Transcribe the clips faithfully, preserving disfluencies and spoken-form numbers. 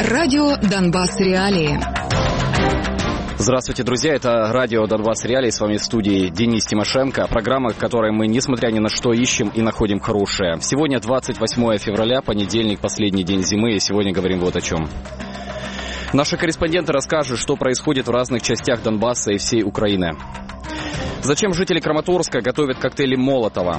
Радио «Донбасс. Реалии». Здравствуйте, друзья. Это радио «Донбасс. Реалии». С вами в студии Денис Тимошенко. Программа, в которой мы, несмотря ни на что, ищем и находим хорошее. Сегодня двадцать восьмое февраля, понедельник, последний день зимы. И сегодня говорим вот о чем. Наши корреспонденты расскажут, что происходит в разных частях Донбасса и всей Украины. Зачем жители Краматорска готовят коктейли Молотова?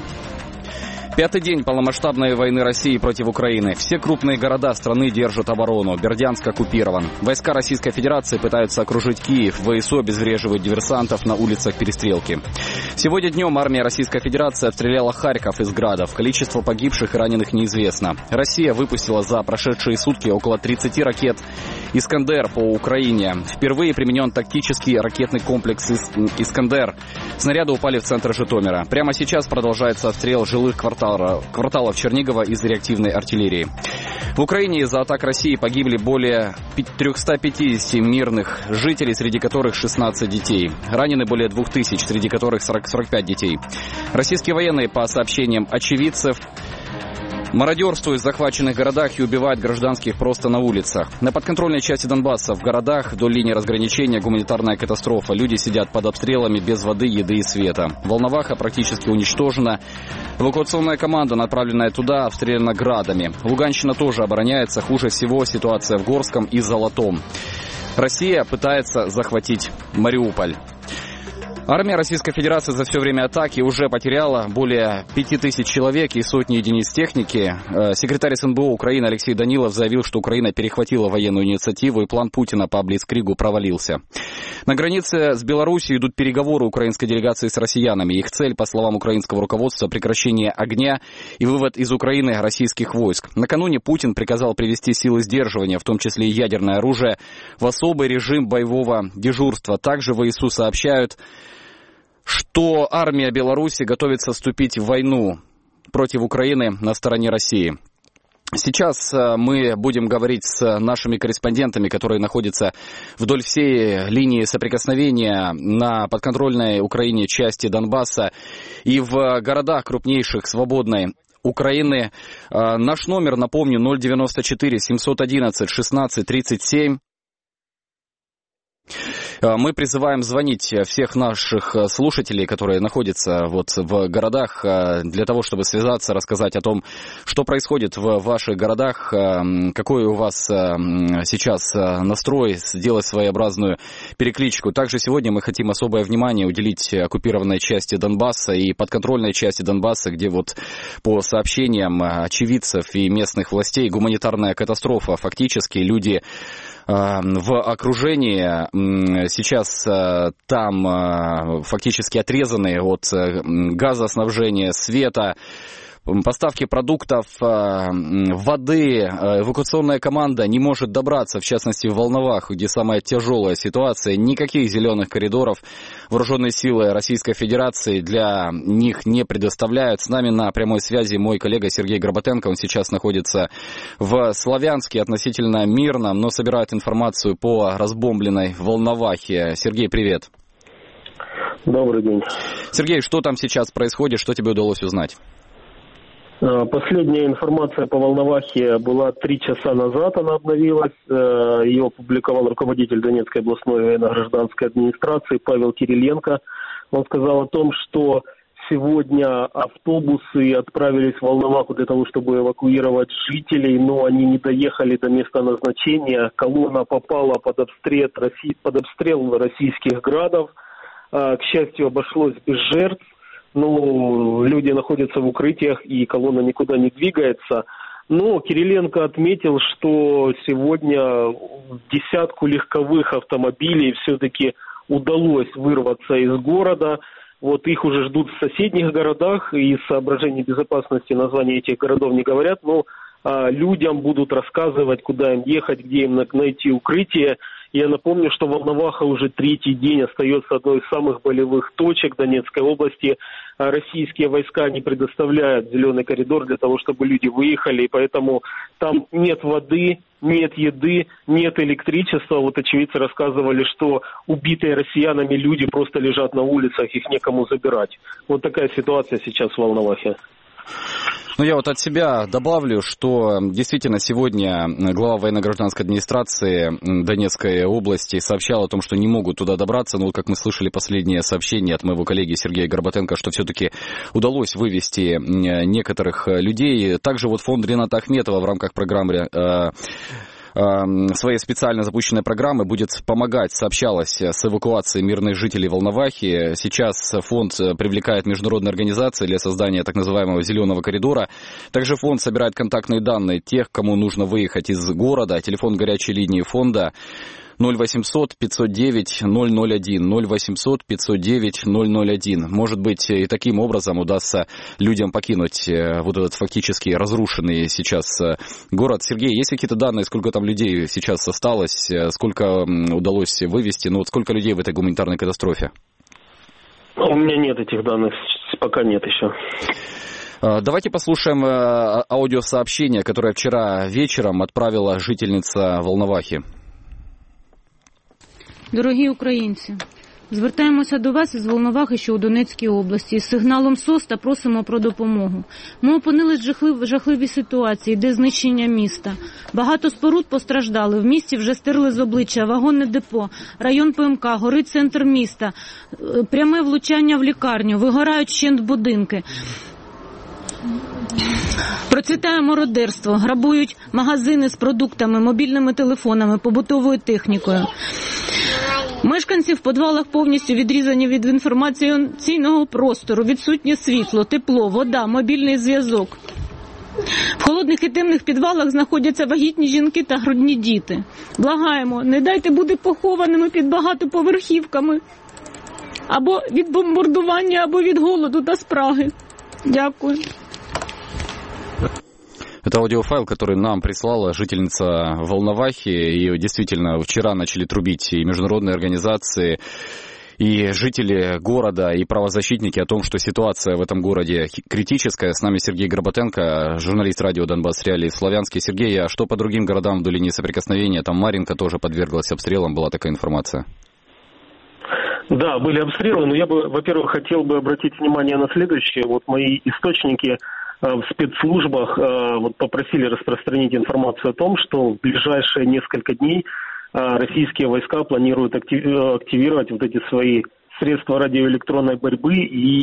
Пятый день полномасштабной войны России против Украины. Все крупные города страны держат оборону. Бердянск оккупирован. Войска Российской Федерации пытаются окружить Киев. ВСУ обезвреживают диверсантов на улицах перестрелки. Сегодня днем армия Российской Федерации обстреляла Харьков из градов. Количество погибших и раненых неизвестно. Россия выпустила за прошедшие сутки около тридцати ракет «Искандер» по Украине. Впервые применен тактический ракетный комплекс «Искандер». Снаряды упали в центр Житомира. Прямо сейчас продолжается обстрел жилых кварталов кварталов Чернигова из реактивной артиллерии. В Украине из-за атак России погибли более трёхсот пятидесяти мирных жителей, среди которых шестнадцать детей. Ранены более двух тысяч, среди которых сорок, сорок пять детей. Российские военные, по сообщениям очевидцев, мародерствуют в захваченных городах и убивают гражданских просто на улицах. На подконтрольной части Донбасса в городах вдоль линии разграничения гуманитарная катастрофа. Люди сидят под обстрелами без воды, еды и света. Волноваха практически уничтожена. Эвакуационная команда, направленная туда, обстреляна градами. Луганщина тоже обороняется. Хуже всего ситуация в Горском и Золотом. Россия пытается захватить Мариуполь. Армия Российской Федерации за все время атаки уже потеряла более пяти тысяч человек и сотни единиц техники. Секретарь СНБО Украины Алексей Данилов заявил, что Украина перехватила военную инициативу и план Путина по блицкригу провалился. На границе с Белоруссией идут переговоры украинской делегации с россиянами. Их цель, по словам украинского руководства, прекращение огня и вывод из Украины российских войск. Накануне Путин приказал привести силы сдерживания, в том числе и ядерное оружие, в особый режим боевого дежурства. Также ВСУ сообщают, что армия Беларуси готовится вступить в войну против Украины на стороне России. Сейчас мы будем говорить с нашими корреспондентами, которые находятся вдоль всей линии соприкосновения на подконтрольной Украине части Донбасса и в городах крупнейших свободной Украины. Наш номер, напомню, ноль девяносто четыре семьсот одиннадцать шестнадцать тридцать семь. Мы призываем звонить всех наших слушателей, которые находятся вот в городах, для того, чтобы связаться, рассказать о том, что происходит в ваших городах, какой у вас сейчас настрой, сделать своеобразную перекличку. Также сегодня мы хотим особое внимание уделить оккупированной части Донбасса и подконтрольной части Донбасса, где вот по сообщениям очевидцев и местных властей гуманитарная катастрофа. Фактически люди в окружении сейчас там фактически отрезаны от газоснабжения, света, поставки продуктов, воды. Эвакуационная команда не может добраться, в частности в Волноваху, где самая тяжелая ситуация. Никаких зеленых коридоров вооруженные силы Российской Федерации для них не предоставляют. С нами на прямой связи мой коллега Сергей Горбатенко. Он сейчас находится в Славянске, относительно мирном, но собирает информацию по разбомбленной Волновахе. Сергей, привет. Добрый день. Сергей, что там сейчас происходит, что тебе удалось узнать? Последняя информация по Волновахе была три часа назад, она обновилась. Ее опубликовал руководитель Донецкой областной военно-гражданской администрации Павел Кириленко. Он сказал о том, что сегодня автобусы отправились в Волноваху для того, чтобы эвакуировать жителей, но они не доехали до места назначения. Колонна попала под обстрел, под обстрел российских градов. К счастью, обошлось без жертв. Ну, люди находятся в укрытиях, и колонна никуда не двигается. Но Кириленко отметил, что сегодня десятку легковых автомобилей все-таки удалось вырваться из города. Вот их уже ждут в соседних городах, и из соображений безопасности названия этих городов не говорят, но а, людям будут рассказывать, куда им ехать, где им найти укрытие. Я напомню, что Волноваха уже третий день остается одной из самых болевых точек Донецкой области. Российские войска не предоставляют зеленый коридор для того, чтобы люди выехали, и поэтому там нет воды, нет еды, нет электричества. Вот очевидцы рассказывали, что убитые россиянами люди просто лежат на улицах, их некому забирать. Вот такая ситуация сейчас в Волновахе. Ну, я вот от себя добавлю, что действительно сегодня глава военно-гражданской администрации Донецкой области сообщал о том, что не могут туда добраться. Но вот как мы слышали последнее сообщение от моего коллеги Сергея Горбатенко, что все-таки удалось вывести некоторых людей. Также вот фонд Рената Ахметова в рамках программы своей специально запущенной программы будет помогать, сообщалось, с эвакуацией мирных жителей Волновахи. Сейчас фонд привлекает международные организации для создания так называемого зеленого коридора. Также фонд собирает контактные данные тех, кому нужно выехать из города. Телефон горячей линии фонда ноль восемьсот пятьсот девять ноль ноль один, ноль восемьсот пятьсот девять ноль ноль один. Может быть, и таким образом удастся людям покинуть вот этот фактически разрушенный сейчас город. Сергей, есть какие-то данные, сколько там людей сейчас осталось, сколько удалось вывести, ну вот сколько людей в этой гуманитарной катастрофе? У меня нет этих данных, пока нет еще. Давайте послушаем аудиосообщение, которое вчера вечером отправила жительница Волновахи. Дорогі українці, звертаємося до вас із Волновахи, що у Донецькій області, з сигналом СОС та просимо про допомогу. Ми опинились в жахлив, жахливій ситуації, де знищення міста. Багато споруд постраждали, в місті вже стерли з обличчя, вагонне депо, район ПМК, горить центр міста, пряме влучання в лікарню, вигорають вщент будинки. Процвітає мародерство, грабують магазини з продуктами, мобільними телефонами, побутовою технікою. Мешканці в підвалах повністю відрізані від інформаційного простору, відсутнє світло, тепло, вода, мобільний зв'язок. В холодних і темних підвалах знаходяться вагітні жінки та грудні діти. Благаємо, не дайте бути похованими під багатоповерхівками. Або від бомбардування, або від голоду та спраги. Дякую. Это аудиофайл, который нам прислала жительница Волновахи. И действительно, вчера начали трубить и международные организации, и жители города, и правозащитники о том, что ситуация в этом городе критическая. С нами Сергей Горбатенко, журналист радио «Донбасс Реалии» в Славянске. Сергей, а что по другим городам вдоль линии соприкосновения? Там Марьинка тоже подверглась обстрелам, была такая информация. Да, были обстрелы, но я бы, во-первых, хотел бы обратить внимание на следующее. Вот мои источники в спецслужбах вот, попросили распространить информацию о том, что в ближайшие несколько дней российские войска планируют активировать вот эти свои средства радиоэлектронной борьбы,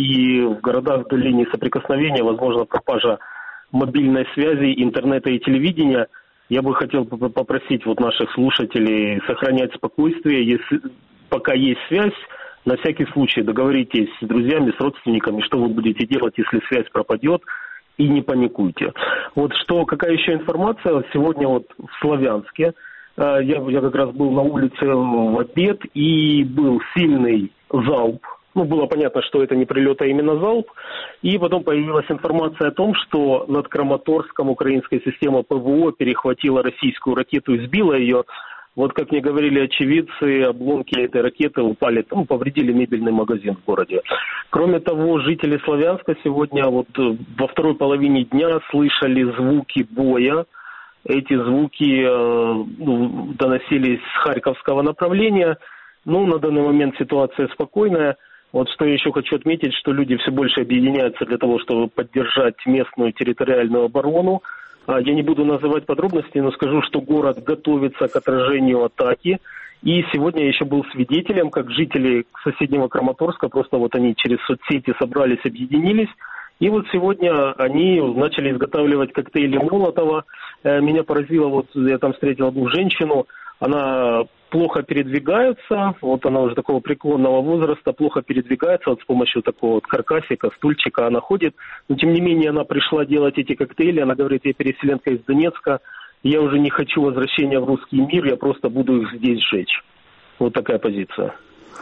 и в городах вдоль линии соприкосновения возможно пропажа мобильной связи, интернета и телевидения. Я бы хотел попросить вот наших слушателей сохранять спокойствие, если пока есть связь. На всякий случай договоритесь с друзьями, с родственниками, что вы будете делать, если связь пропадет, и не паникуйте. Вот что, какая еще информация? Сегодня вот в Славянске, я, я как раз был на улице в обед, и был сильный залп. Ну, было понятно, что это не прилет, а именно залп. И потом появилась информация о том, что над Краматорском украинская система ПВО перехватила российскую ракету и сбила ее. Вот, как мне говорили очевидцы, обломки этой ракеты упали, там, повредили мебельный магазин в городе. Кроме того, жители Славянска сегодня вот во второй половине дня слышали звуки боя. Эти звуки э, ну, доносились с харьковского направления. Ну, на данный момент ситуация спокойная. Вот что я еще хочу отметить, что люди все больше объединяются для того, чтобы поддержать местную территориальную оборону. Я не буду называть подробности, но скажу, что город готовится к отражению атаки. И сегодня я еще был свидетелем, как жители соседнего Краматорска, просто вот они через соцсети собрались, объединились. И вот сегодня они начали изготавливать коктейли Молотова. Меня поразило, вот я там встретил одну женщину, она плохо передвигается, вот она уже такого преклонного возраста, плохо передвигается, вот с помощью такого вот каркасика, стульчика она ходит, но тем не менее она пришла делать эти коктейли, она говорит, я переселенка из Донецка, я уже не хочу возвращения в русский мир, я просто буду их здесь сжечь. Вот такая позиция.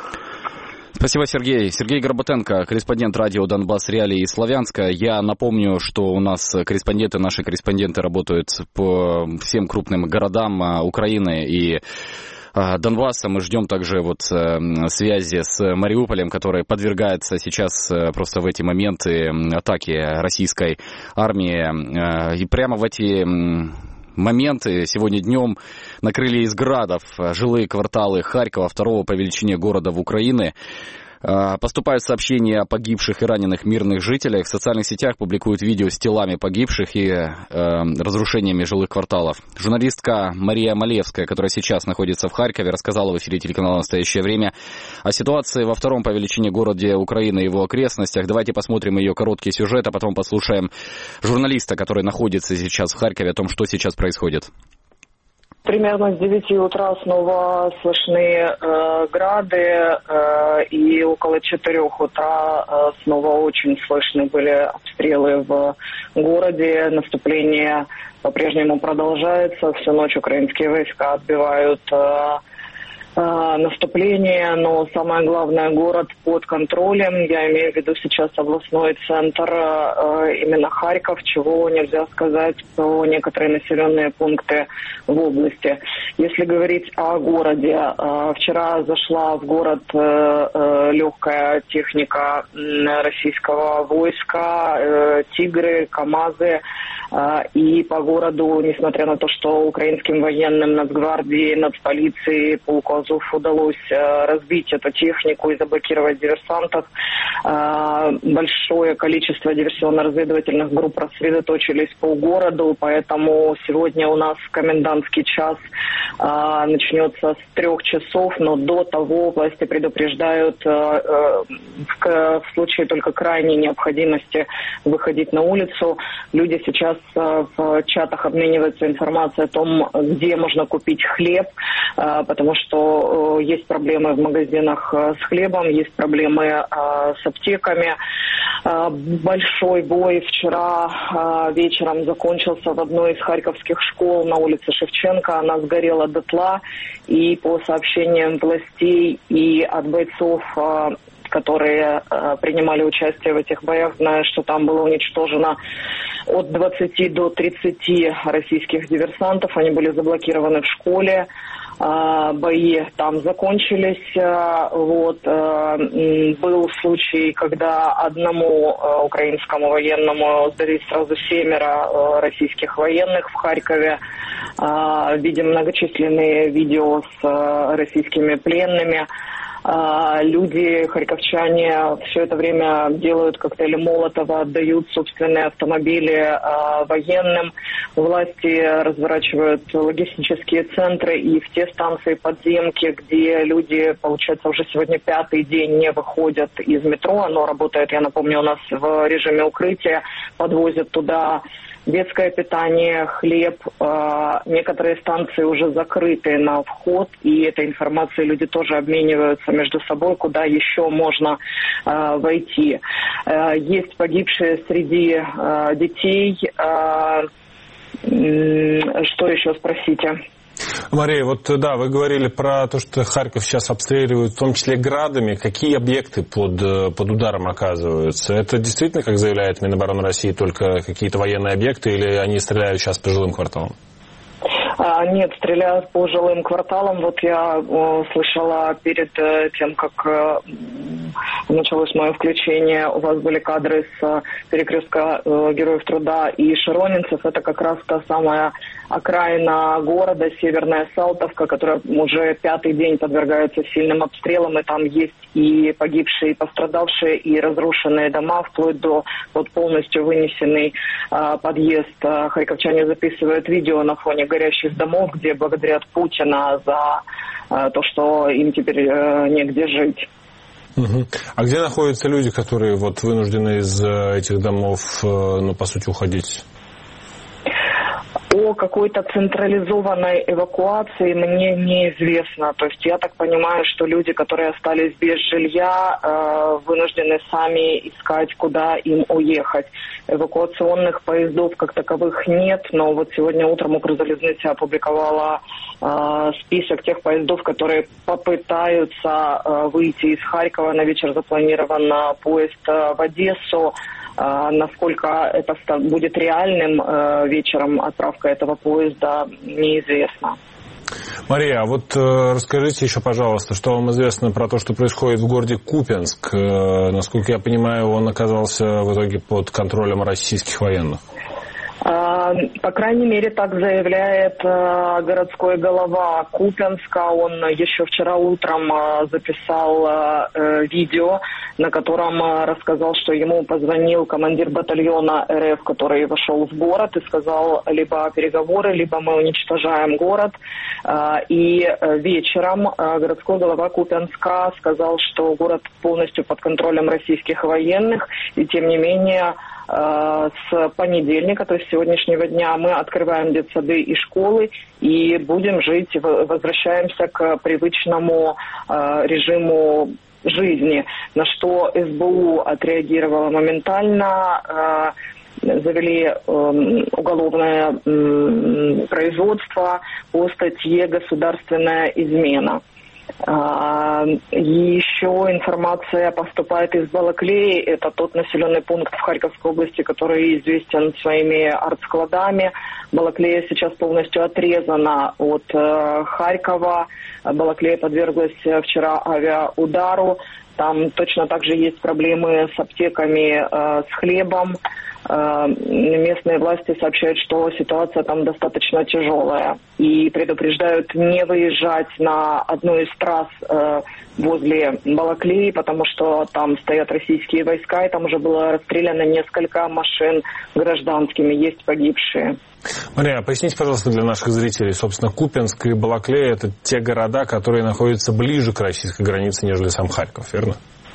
Спасибо, Сергей. Сергей Горбатенко, корреспондент радио «Донбасс Реалии» из Славянска. Я напомню, что у нас корреспонденты, наши корреспонденты работают по всем крупным городам Украины и Донбасса. Мы ждем также вот связи с Мариуполем, который подвергается сейчас просто в эти моменты атаки российской армии. И прямо в эти моменты сегодня днем накрыли из градов жилые кварталы Харькова, второго по величине города в Украине. Поступают сообщения о погибших и раненых мирных жителях. В социальных сетях публикуют видео с телами погибших и э, разрушениями жилых кварталов. Журналистка Мария Малевская, которая сейчас находится в Харькове, рассказала в эфире телеканала «Настоящее время» о ситуации во втором по величине городе Украины и его окрестностях. Давайте посмотрим ее короткий сюжет, а потом послушаем журналиста, который находится сейчас в Харькове, о том, что сейчас происходит. Примерно с девяти утра снова слышны э, грады, э, и около четырех утра э, снова очень слышны были обстрелы в городе. Наступление по-прежнему продолжается. Всю ночь украинские войска отбивают э, наступление, но самое главное, город под контролем. Я имею в виду сейчас областной центр, именно Харьков, чего нельзя сказать про некоторые населенные пункты в области. Если говорить о городе, вчера зашла в город легкая техника российского войска, «Тигры», «КамАЗы». И по городу, несмотря на то, что украинским военным, Нацгвардии, нацполиции, полку Азов удалось разбить эту технику и заблокировать диверсантов, большое количество диверсионно-разведывательных групп рассредоточились по городу, поэтому сегодня у нас комендантский час начнется с трех часов, но до того власти предупреждают в случае только крайней необходимости выходить на улицу. Люди сейчас в чатах обмениваются информацией о том, где можно купить хлеб, потому что есть проблемы в магазинах с хлебом, есть проблемы с аптеками. Большой бой вчера вечером закончился в одной из харьковских школ на улице Шевченко. Она сгорела дотла, и по сообщениям властей и от бойцов, которые э, принимали участие в этих боях, знаю, что там было уничтожено от двадцати до тридцати российских диверсантов. Они были заблокированы в школе. Э, бои там закончились. Э, вот, э, был случай, когда одному э, украинскому военному сдались сразу семеро э, российских военных в Харькове. Э, видим многочисленные видео с э, российскими пленными. Люди, харьковчане, все это время делают коктейли Молотова, отдают собственные автомобили э, военным. Власти разворачивают логистические центры, и в те станции подземки, где люди, получается, уже сегодня пятый день не выходят из метро. Оно работает, я напомню, у нас в режиме укрытия, подвозят туда детское питание, хлеб. Некоторые станции уже закрыты на вход, и этой информацией люди тоже обмениваются между собой, куда еще можно войти. Есть погибшие среди детей. Что еще спросите? Мария, вот да, вы говорили про то, что Харьков сейчас обстреливают, в том числе градами. Какие объекты под, под ударом оказываются? Это действительно, как заявляет Минобороны России, только какие-то военные объекты, или они стреляют сейчас по жилым кварталам? Нет, стреляют по жилым кварталам. Вот я э, слышала перед э, тем, как э, началось мое включение, у вас были кадры с э, перекрестка э, Героев Труда и Широнинцев. Это как раз та самая окраина города, Северная Салтовка, которая уже пятый день подвергается сильным обстрелам. И там есть и погибшие, и пострадавшие, и разрушенные дома, вплоть до вот, полностью вынесенный э, подъезд. Харьковчане записывают видео на фоне горящих домов, где благодарят Путина за э, то, что им теперь э, негде жить. Угу. А где находятся люди, которые вот вынуждены из этих домов, э, ну, по сути, уходить? О какой-то централизованной эвакуации мне неизвестно. То есть я так понимаю, что люди, которые остались без жилья, э, вынуждены сами искать, куда им уехать. Эвакуационных поездов как таковых нет, но вот сегодня утром Укрзалезница опубликовала э, список тех поездов, которые попытаются э, выйти из Харькова. На вечер запланирован поезд э, в Одессу. А, насколько это будет реальным э, вечером отправка этого поезда, неизвестно. Мария, а вот э, расскажите еще, пожалуйста, что вам известно про то, что происходит в городе Купянск. Э, насколько я понимаю, он оказался в итоге под контролем российских военных. По крайней мере, так заявляет городской голова Купянска. Он еще вчера утром записал видео, на котором рассказал, что ему позвонил командир батальона РФ, который вошел в город и сказал: либо переговоры, либо мы уничтожаем город. И вечером городской голова Купянска сказал, что город полностью под контролем российских военных, и тем не менее с понедельника, то есть сегодняшнего дня, мы открываем детсады и школы и будем жить, возвращаемся к привычному режиму жизни, на что СБУ отреагировала моментально, завели уголовное производство по статье «Государственная измена». Еще информация поступает из Балаклеи. Это тот населенный пункт в Харьковской области, который известен своими артскладами. Балаклея сейчас полностью отрезана от Харькова. Балаклея подверглась вчера авиаудару. Там точно так же есть проблемы с аптеками, с хлебом. Местные власти сообщают, что ситуация там достаточно тяжелая и предупреждают не выезжать на одну из трасс возле Балаклеи, потому что там стоят российские войска, и там уже было расстреляно несколько машин гражданскими, есть погибшие. Мария, поясните, пожалуйста, для наших зрителей, собственно, Купянск и Балаклея — это те города, которые находятся ближе к российской границе, нежели сам Харьков, верно?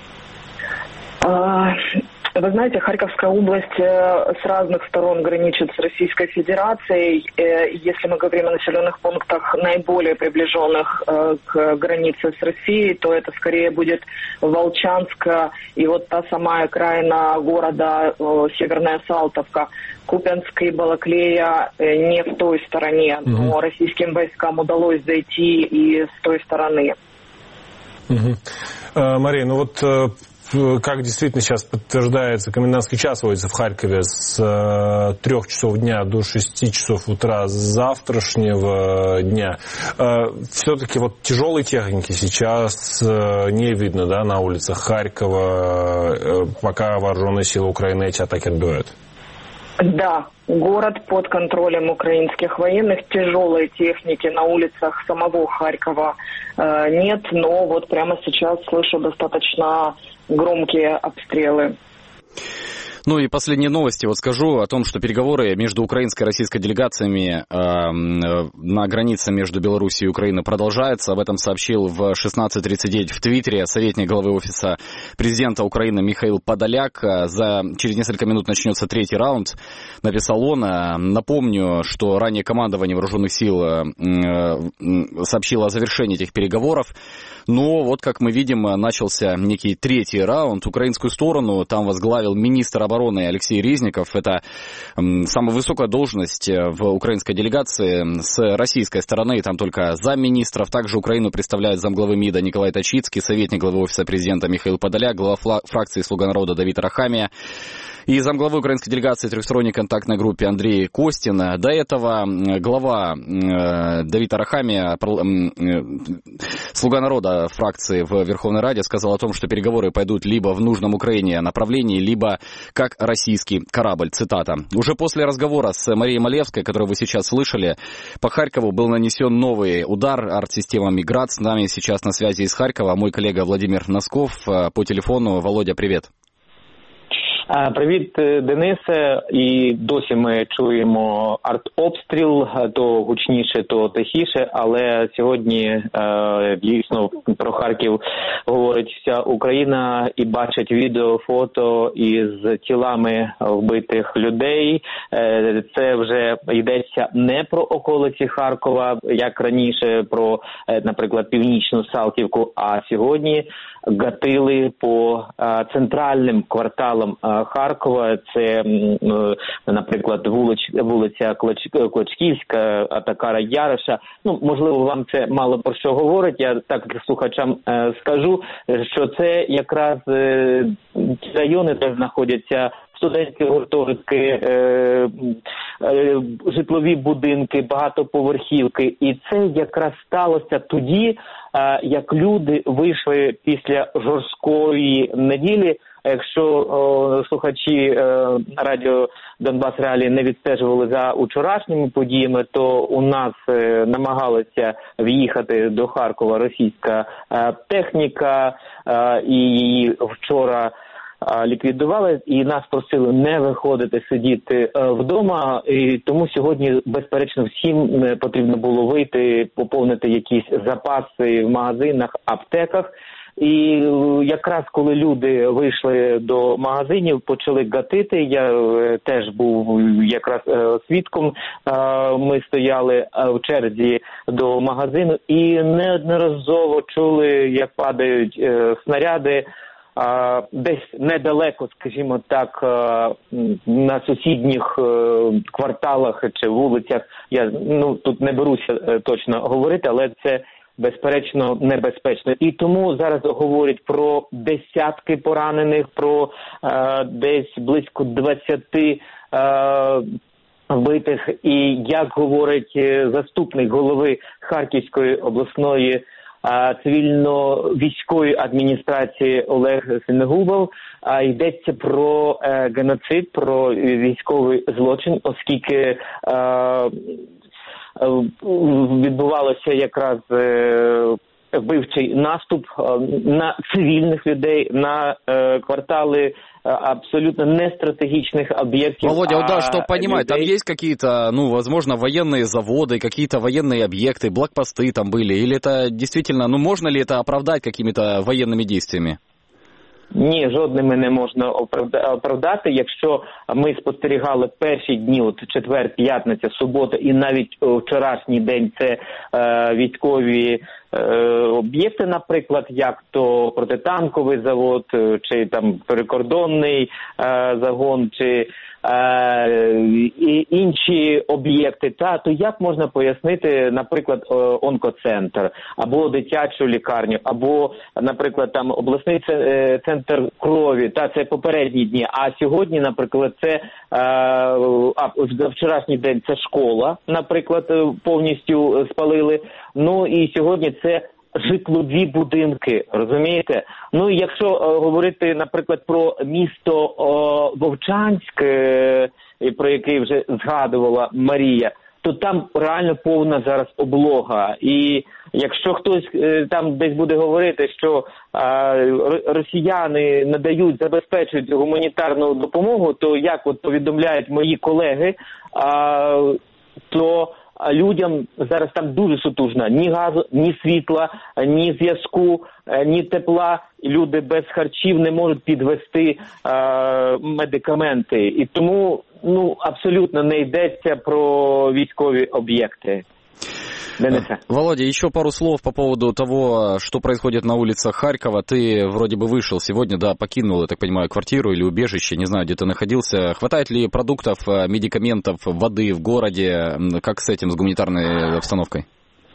Вы знаете, Харьковская область с разных сторон граничит с Российской Федерацией. Если мы говорим о населенных пунктах, наиболее приближенных к границе с Россией, то это скорее будет Волчанск и вот та самая окраина города Северная Салтовка. Купянск и Балаклея не в той стороне, но российским войскам удалось зайти и с той стороны. Угу. Мария, ну вот... Как действительно сейчас подтверждается, комендантский час вводится в Харькове с э, трех часов дня до шести часов утра завтрашнего дня. Э, все-таки вот тяжелой техники сейчас э, не видно, да, на улицах Харькова, э, пока вооруженные силы Украины эти атаки отбивают. Да, город под контролем украинских военных. Тяжелой техники на улицах самого Харькова э, нет, но вот прямо сейчас слышу достаточно громкие обстрелы. Ну и последние новости. Вот скажу о том, что переговоры между украинской и российской делегациями э, на границе между Белоруссией и Украиной продолжаются. Об этом сообщил в шестнадцать тридцать девять в Твиттере советник главы офиса президента Украины Михаил Подоляк. За, через несколько минут начнется третий раунд, написал он. Напомню, что ранее командование вооруженных сил э, сообщило о завершении этих переговоров. Но вот, как мы видим, начался некий третий раунд. Украинскую сторону там возглавил министр обороны Алексей Резников. Это самая высокая должность в украинской делегации. С российской стороны там только замминистров. Также Украину представляют замглавы МИДа Николай Точицкий, советник главы офиса президента Михаил Подоляк, глава фракции «Слуга народа» Давид Арахамия и замглавы украинской делегации трехсторонней контактной группе Андрей Костин. До этого глава Давид Арахамия, «Слуга народа» фракции в Верховной Раде, сказал о том, что переговоры пойдут либо в нужном Украине направлении, либо как российский корабль. Цитата. Уже после разговора с Марией Малевской, которую вы сейчас слышали, по Харькову был нанесен новый удар артсистемами «Град». С нами сейчас на связи из Харькова мой коллега Владимир Носков по телефону. Володя, привет. Привіт, Денисе. І досі ми чуємо артобстріл, то гучніше, то тихіше, але сьогодні дійсно про Харків говорить вся Україна і бачить відео, фото із тілами вбитих людей. Це вже йдеться не про околиці Харкова, як раніше, про, наприклад, північну Салтівку, а сьогодні гатили по центральним кварталам Харкова. Це, наприклад, вулиць, вулиця Клочківська, Атакара Яроша. Ну, можливо, вам це мало про що говорить. Я так слухачам скажу, що це якраз ті райони, де знаходяться студентські гуртожитки, е, е, житлові будинки, багатоповерхівки. І це якраз сталося тоді, е, як люди вийшли після жорсткої неділі Якщо о, слухачі е, радіо Донбас Реалії не відстежували за вчорашніми подіями, то у нас е, намагалася в'їхати до Харкова російська е, техніка, е, і її вчора ліквідували, і нас просили не виходити, сидіти вдома, і тому сьогодні, безперечно, всім потрібно було вийти, поповнити якісь запаси в магазинах, аптеках. І якраз коли люди вийшли до магазинів, почали гатити, я теж був якраз свідком, ми стояли в черзі до магазину і неодноразово чули, як падають снаряди, А, десь недалеко, скажімо так, на сусідніх кварталах чи вулицях. Я ну тут не беруся точно говорити, але це безперечно небезпечно. І тому зараз говорять про десятки поранених, про а, десь близько двадцяти а, вбитих. І як говорить заступник голови Харківської обласної цивільно-військової адміністрації Олег Синегубов, йдеться про е, геноцид, про військовий злочин, оскільки е, відбувалося якраз е, вбивчий наступ на цивільних людей, на э, кварталы э, абсолютно не стратегичных объектов. Володя, вот да, что понимать, людей... там есть какие-то, ну, возможно, военные заводы, какие-то военные объекты, блокпосты там были, или это действительно, ну, можно ли это оправдать какими-то военными действиями? Ні, жодними не можна оправдати. Якщо ми спостерігали перші дні, от четвер, п'ятниця, субота і навіть вчорашній день, це е, військові е, об'єкти, наприклад, як то протитанковий завод, чи там прикордонний е, загон, чи е, і інші об'єкти, та, то як можна пояснити, наприклад, онкоцентр, або дитячу лікарню, або, наприклад, там обласний центр крові, та це попередні дні, а сьогодні, наприклад, це а вчорашній день це школа, наприклад, повністю спалили. Ну і сьогодні це житлові будинки, розумієте? Ну і якщо о, говорити, наприклад, про місто о, Вовчанськ, е, про яке вже згадувала Марія, то там реально повна зараз облога. І якщо хтось е, там десь буде говорити, що е, росіяни надають, забезпечують гуманітарну допомогу, то як от повідомляють мої колеги, е, то людям зараз там дуже сутужно. Ні газу, ні світла, ні зв'язку, ні тепла. Люди без харчів не можуть підвести е, медикаменти. І тому ну, абсолютно не йдеться про військові об'єкти. Володя, еще пару слов по поводу того, что происходит на улицах Харькова. Ты вроде бы вышел сегодня, да, покинул, я так понимаю, квартиру или убежище, не знаю, где ты находился. Хватает ли продуктов, медикаментов, воды в городе? Как с этим, с гуманитарной обстановкой?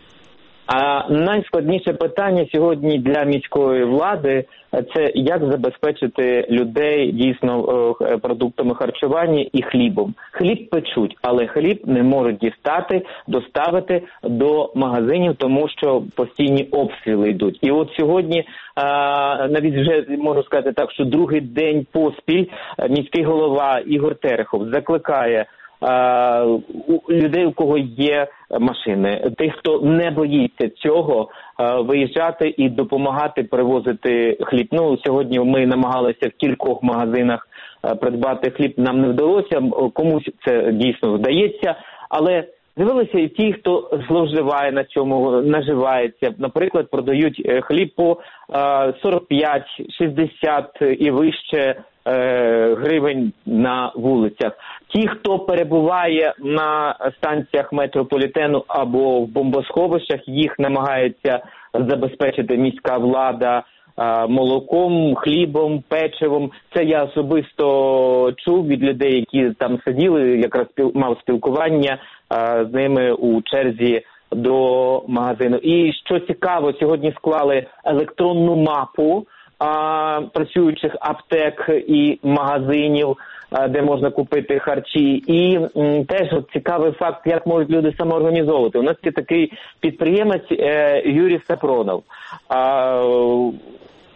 А найскладніше питання сьогодні для міської влади – це як забезпечити людей дійсно продуктами харчування і хлібом. Хліб печуть, але хліб не можуть дістати, доставити до магазинів, тому що постійні обстріли йдуть. І от сьогодні, навіть вже можу сказати так, що другий день поспіль міський голова Ігор Терехов закликає Uh, у людей, у кого є машини, тих, хто не боїться цього, uh, виїжджати і допомагати перевозити хліб. Ну, сьогодні ми намагалися в кількох магазинах uh, придбати хліб, нам не вдалося, комусь це дійсно вдається, але з'явилися і ті, хто зловживає на цьому, наживається. Наприклад, продають хліб по uh, сорок п'ять, шістдесят і вище гривень на вулицях. Ті, хто перебуває на станціях метрополітену або в бомбосховищах, їх намагається забезпечити міська влада молоком, хлібом, печивом. Це я особисто чув від людей, які там сиділи, якраз мав спілкування з ними у черзі до магазину. І що цікаво, сьогодні склали електронну мапу А, працюючих аптек і магазинів, а, де можна купити харчі. І м, теж от цікавий факт, як можуть люди самоорганізовувати. У нас є такий підприємець е, Юрій Сапронов. А,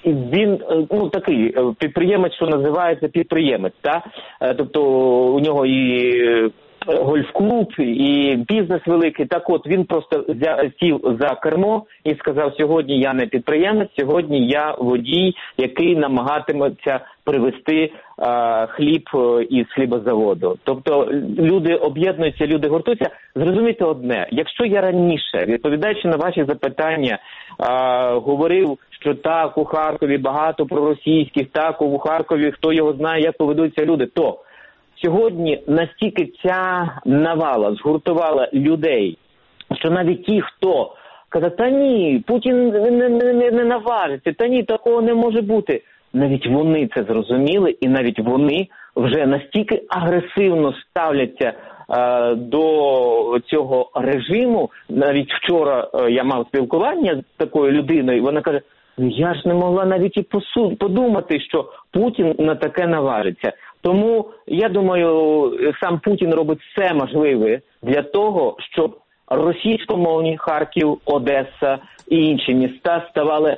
він, ну, такий підприємець, що називається підприємець, та? Тобто у нього і гольф-клуб, і бізнес великий. Так от, він просто сів за кермо і сказав, сьогодні я не підприємець, сьогодні я водій, який намагатиметься привезти а, хліб із хлібозаводу. Тобто люди об'єднуються, люди гуртуються. Зрозумійте одне, якщо я раніше, відповідаючи на ваші запитання, а, говорив, що так, у Харкові багато проросійських, так, у Харкові, хто його знає, як поведуться люди, то сьогодні настільки ця навала згуртувала людей, що навіть ті, хто каже, та ні, Путін не, не, не, не наважиться, та ні, такого не може бути. Навіть вони це зрозуміли, і навіть вони вже настільки агресивно ставляться е, до цього режиму. Навіть вчора е, я мав спілкування з такою людиною, вона каже, я ж не могла навіть і посуд, подумати, що Путін на таке наважиться. Тому, я думаю, сам Путін робить все можливе для того, щоб російськомовні Харків, Одеса і інші міста ставали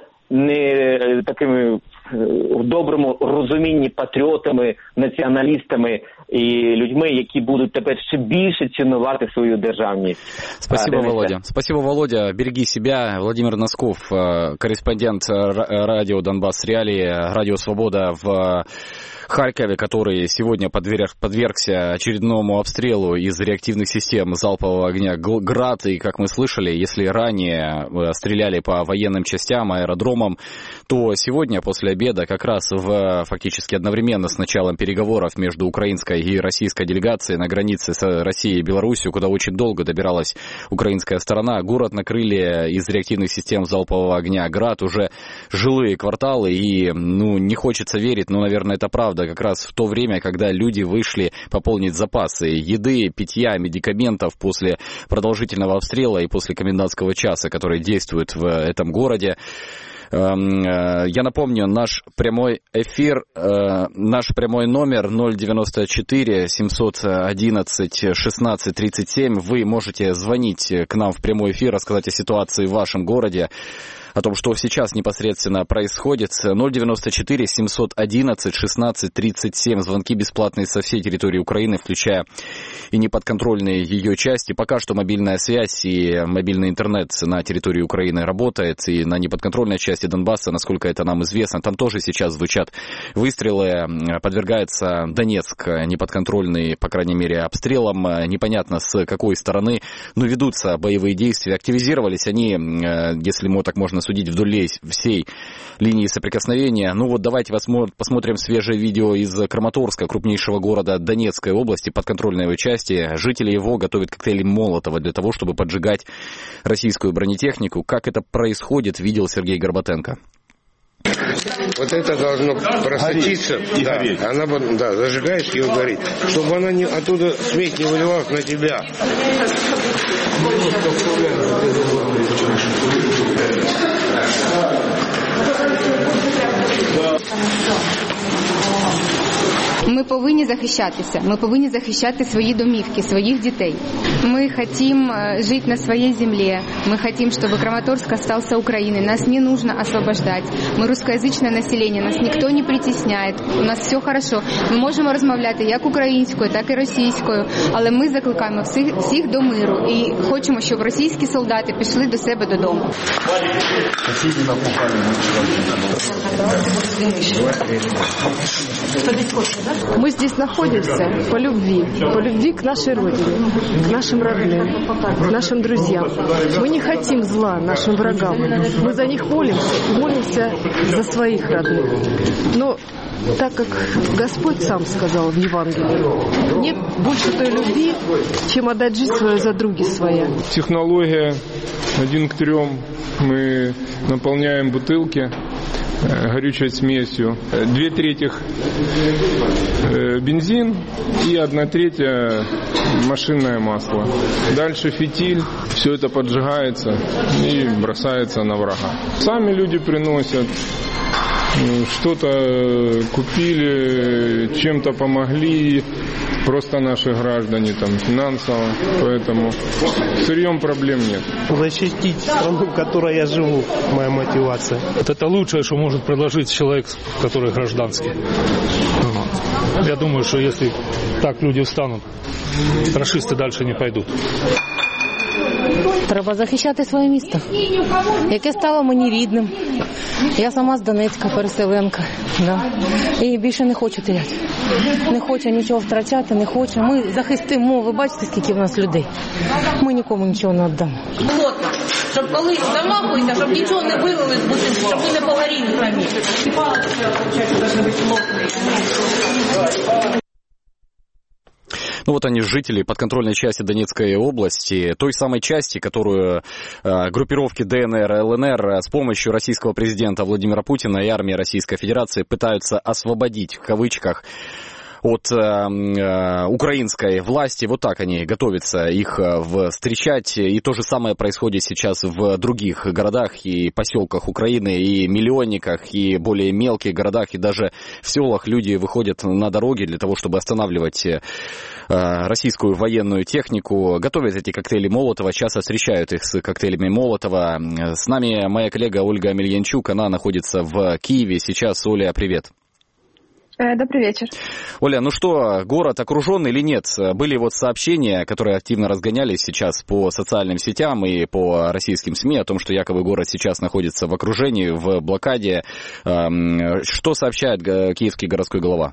не такими в доброму розумінні патріотами, націоналістами і людьми, які будуть тепер ще більше цінувати свою державність. Спасибо, а, Володя. Спасибо, Володя. Береги себя. Владимир Носков, корреспондент радио «Донбасс Реалии», радио «Свобода» в Харькове, который сегодня подверг, подвергся очередному обстрелу из реактивных систем залпового огня «Град». И, как мы слышали, если ранее стреляли по военным частям, аэродромам, то сегодня после обеда как раз в, фактически одновременно с началом переговоров между украинской и российской делегацией на границе с Россией и Беларусью, куда очень долго добиралась украинская сторона, город накрыли из реактивных систем залпового огня «Град», уже жилые кварталы. И, ну, не хочется верить, но, наверное, это правда. Как раз в то время, когда люди вышли пополнить запасы еды, питья, медикаментов после продолжительного обстрела и после комендантского часа, который действует в этом городе. Я напомню, наш прямой эфир, наш прямой номер ноль девяносто четыре семьсот одиннадцать шестнадцать тридцать семь. Вы можете звонить к нам в прямой эфир, рассказать о ситуации в вашем городе, о том, что сейчас непосредственно происходит. ноль девяносто четыре семьсот одиннадцать шестнадцать тридцать семь. Звонки бесплатные со всей территории Украины, включая и неподконтрольные ее части. Пока что мобильная связь и мобильный интернет на территории Украины работает. И на неподконтрольной части Донбасса, насколько это нам известно, там тоже сейчас звучат выстрелы. Подвергается Донецк неподконтрольный, по крайней мере, обстрелам. Непонятно с какой стороны, но ведутся боевые действия. Активизировались они, если мы так можно судить, вдоль всей линии соприкосновения. Ну вот давайте посмотрим свежее видео из Краматорска, крупнейшего города Донецкой области, подконтрольной его части. Жители его готовят коктейли Молотова для того, чтобы поджигать российскую бронетехнику. Как это происходит, видел Сергей Горбатенко. Вот это должно просочиться, и да, гореть. Она, да, зажигаешь и горит, чтобы она не, оттуда смесь не выливалась на тебя. Ми повинні захищатися, ми повинні захищати свої домівки, своїх дітей. Мы хотим жить на своей земле, мы хотим, чтобы Краматорск остался Украиной, нас не нужно освобождать. Мы русскоязычное население, нас никто не притесняет, у нас все хорошо. Ми можемо розмовляти як українською, так і російською, але ми закликаємо всіх, всіх до миру і хочемо, щоб російські солдати пішли до себе додому. Мы здесь находимся по любви, по любви к нашей родине, к нашим родным, к нашим друзьям. Мы не хотим зла нашим врагам. Мы за них молимся, молимся за своих родных. Но так как Господь сам сказал в Евангелии, нет больше той любви, чем отдать жизнь свою за други своя. Технология один к трем. Мы наполняем бутылки горючей смесью. Две трети бензин и одна третья машинное масло. Дальше фитиль. Все это поджигается и бросается на врага. Сами люди приносят. Что-то купили, чем-то помогли. просто наши граждане там финансово, поэтому с сырьем проблем нет. Защитить страну, в которой я живу, моя мотивация. Вот это лучшее, что может предложить человек, который гражданский. Я думаю, что если так люди встанут, рашисти далі не пойдуть. Треба захищати своє місто, яке стало мені рідним. Я сама з Донецька, переселенка. Да. І більше не хочу теряти. Не хочу нічого втрачати, не хочу. Ми захистимо, ви бачите, скільки в нас людей. Ми нікому нічого не віддамо. Плотно, щоб коли замахується, щоб нічого не вилили з будинку, щоб ви не погоріли самі. Ну вот они, жители подконтрольной части Донецкой области, той самой части, которую э, группировки ДНР и ЛНР с помощью российского президента Владимира Путина и армии Российской Федерации пытаются освободить, в кавычках, от э, э, украинской власти. Вот так они готовятся их э, встречать. И то же самое происходит сейчас в других городах и поселках Украины, и миллионниках, и более мелких городах, и даже в селах люди выходят на дороги для того, чтобы останавливать э, российскую военную технику. Готовят эти коктейли Молотова, часто встречают их с коктейлями Молотова. С нами моя коллега Ольга Мельянчук, она находится в Киеве. Сейчас, Оля, привет. Добрый вечер. Оля, ну что, город окружен или нет? Были вот сообщения, которые активно разгонялись сейчас по социальным сетям и по российским СМИ о том, что якобы город сейчас находится в окружении, в блокаде. Что сообщает киевский городской глава?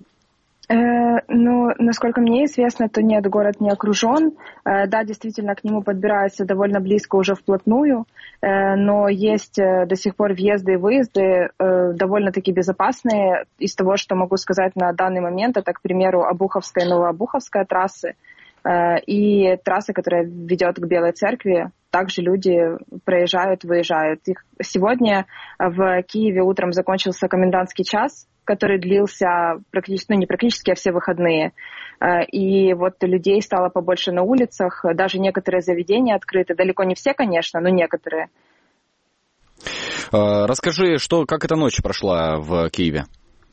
Ну, насколько мне известно, то нет, город не окружен. Да, действительно, к нему подбираются довольно близко уже вплотную, но есть до сих пор въезды и выезды довольно-таки безопасные. Из того, что могу сказать на данный момент, это, к примеру, Обуховская и Новообуховская трассы и трасса, которая ведет к Белой Церкви. Также люди проезжают, выезжают. Их сегодня в Киеве утром закончился комендантский час, который длился практически, ну не практически, а все выходные. И вот людей стало побольше на улицах, даже некоторые заведения открыты, далеко не все, конечно, но некоторые. Расскажи, что, как эта ночь прошла в Киеве?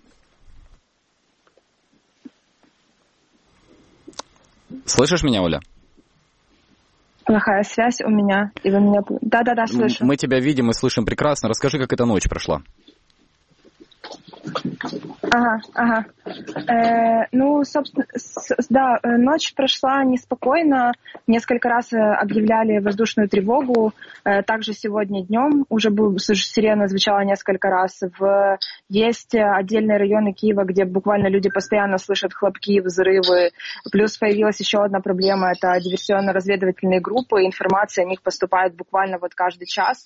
Слышишь меня, Оля? Плохая связь у меня, и вы меня... Да-да-да, слышу. Мы тебя видим и слышим прекрасно. Расскажи, как эта ночь прошла. Ага, ага. Э, ну, собственно, с, да, ночь прошла неспокойно. Несколько раз объявляли воздушную тревогу. Э, также сегодня днем уже был, сирена звучала несколько раз. В, есть отдельные районы Киева, где буквально люди постоянно слышат хлопки, взрывы. Плюс появилась еще одна проблема. Это диверсионно-разведывательные группы. Информация о них поступает буквально вот каждый час.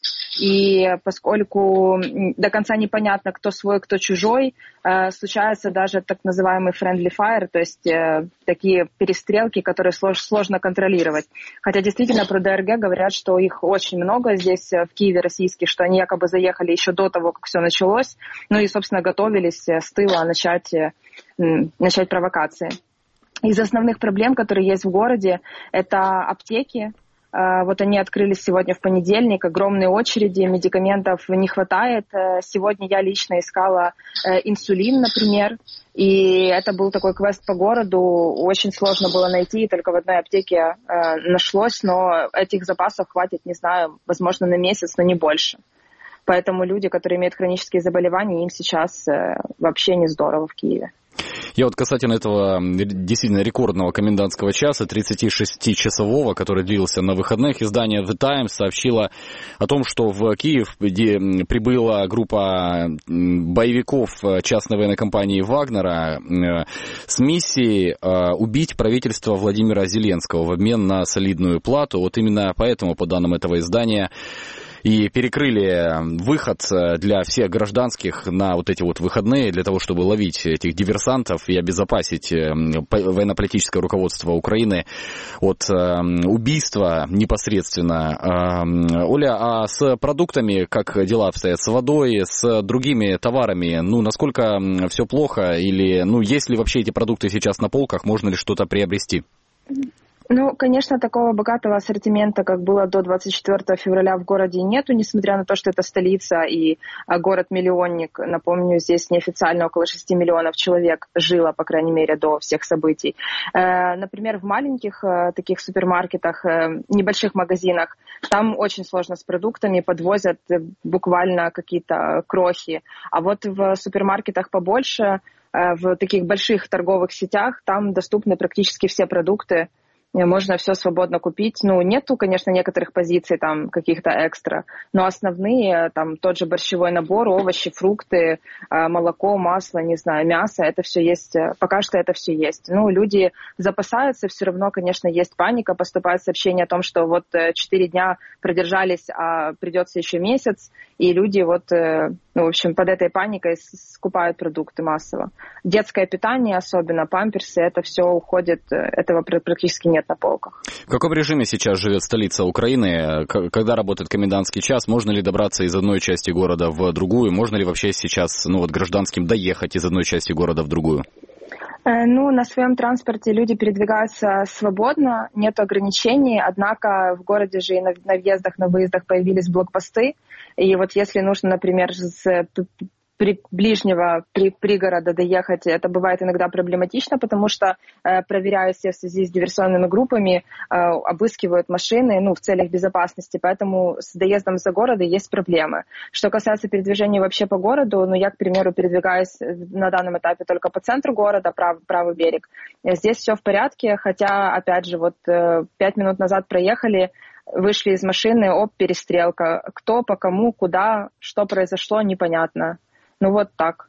И поскольку до конца непонятно, кто свой, кто чужой, э, случается даже так называемый friendly fire, то есть э, такие перестрелки, которые слож, сложно контролировать. Хотя действительно про ДРГ говорят, что их очень много здесь в Киеве российских, что они якобы заехали еще до того, как все началось, ну и, собственно, готовились с тыла начать, э, начать провокации. Из основных проблем, которые есть в городе, это аптеки. Вот они открылись сегодня в понедельник, огромные очереди, медикаментов не хватает. Сегодня я лично искала инсулин, например, и это был такой квест по городу, очень сложно было найти, только в одной аптеке нашлось, но этих запасов хватит, не знаю, возможно, на месяц, но не больше. Поэтому люди, которые имеют хронические заболевания, им сейчас вообще не здорово в Киеве. Я вот касательно этого действительно рекордного комендантского часа, тридцатишестичасового, который длился на выходных, издание The Times сообщило о том, что в Киев прибыла группа боевиков частной военной компании Вагнера с миссией убить правительство Владимира Зеленского в обмен на солидную плату. Вот именно поэтому, по данным этого издания, и перекрыли выход для всех гражданских на вот эти вот выходные, для того, чтобы ловить этих диверсантов и обезопасить военно-политическое руководство Украины от убийства непосредственно. Оля, а с продуктами как дела обстоят? С водой, с другими товарами? Ну, насколько все плохо? Или, ну, есть ли вообще эти продукты сейчас на полках? Можно ли что-то приобрести? Ну, конечно, такого богатого ассортимента, как было до двадцать четвёртого февраля, в городе нету, несмотря на то, что это столица и город-миллионник. Напомню, здесь неофициально около шести миллионов человек жило, по крайней мере, до всех событий. Например, в маленьких таких супермаркетах, небольших магазинах, там очень сложно с продуктами, подвозят буквально какие-то крохи. А вот в супермаркетах побольше, в таких больших торговых сетях, там доступны практически все продукты. Можно все свободно купить. Ну, нету, конечно, некоторых позиций там каких-то экстра, но основные, там, тот же борщевой набор, овощи, фрукты, молоко, масло, не знаю, мясо, это все есть, пока что это все есть. Ну, люди запасаются, все равно, конечно, есть паника, поступают сообщения о том, что вот четыре дня продержались, а придется еще месяц, и люди вот, ну, в общем, под этой паникой скупают продукты массово. Детское питание, особенно памперсы, это все уходит, этого практически нет на полках. В каком режиме сейчас живет столица Украины? Когда работает комендантский час? Можно ли добраться из одной части города в другую? Можно ли вообще сейчас, ну вот, гражданским доехать из одной части города в другую? Ну, на своем транспорте люди передвигаются свободно, нет ограничений, однако в городе же и на, на въездах, на выездах появились блокпосты, и вот если нужно, например, с при ближнего при, пригорода доехать, это бывает иногда проблематично, потому что э, проверяют все в связи с диверсионными группами, э, обыскивают машины, ну, в целях безопасности, поэтому с доездом за города есть проблемы. Что касается передвижения вообще по городу, ну, я, к примеру, передвигаюсь на данном этапе только по центру города, прав, правый берег. Здесь все в порядке, хотя, опять же, вот э, пять минут назад проехали, вышли из машины, оп, перестрелка. Кто, по кому, куда, что произошло, непонятно. Ну вот так.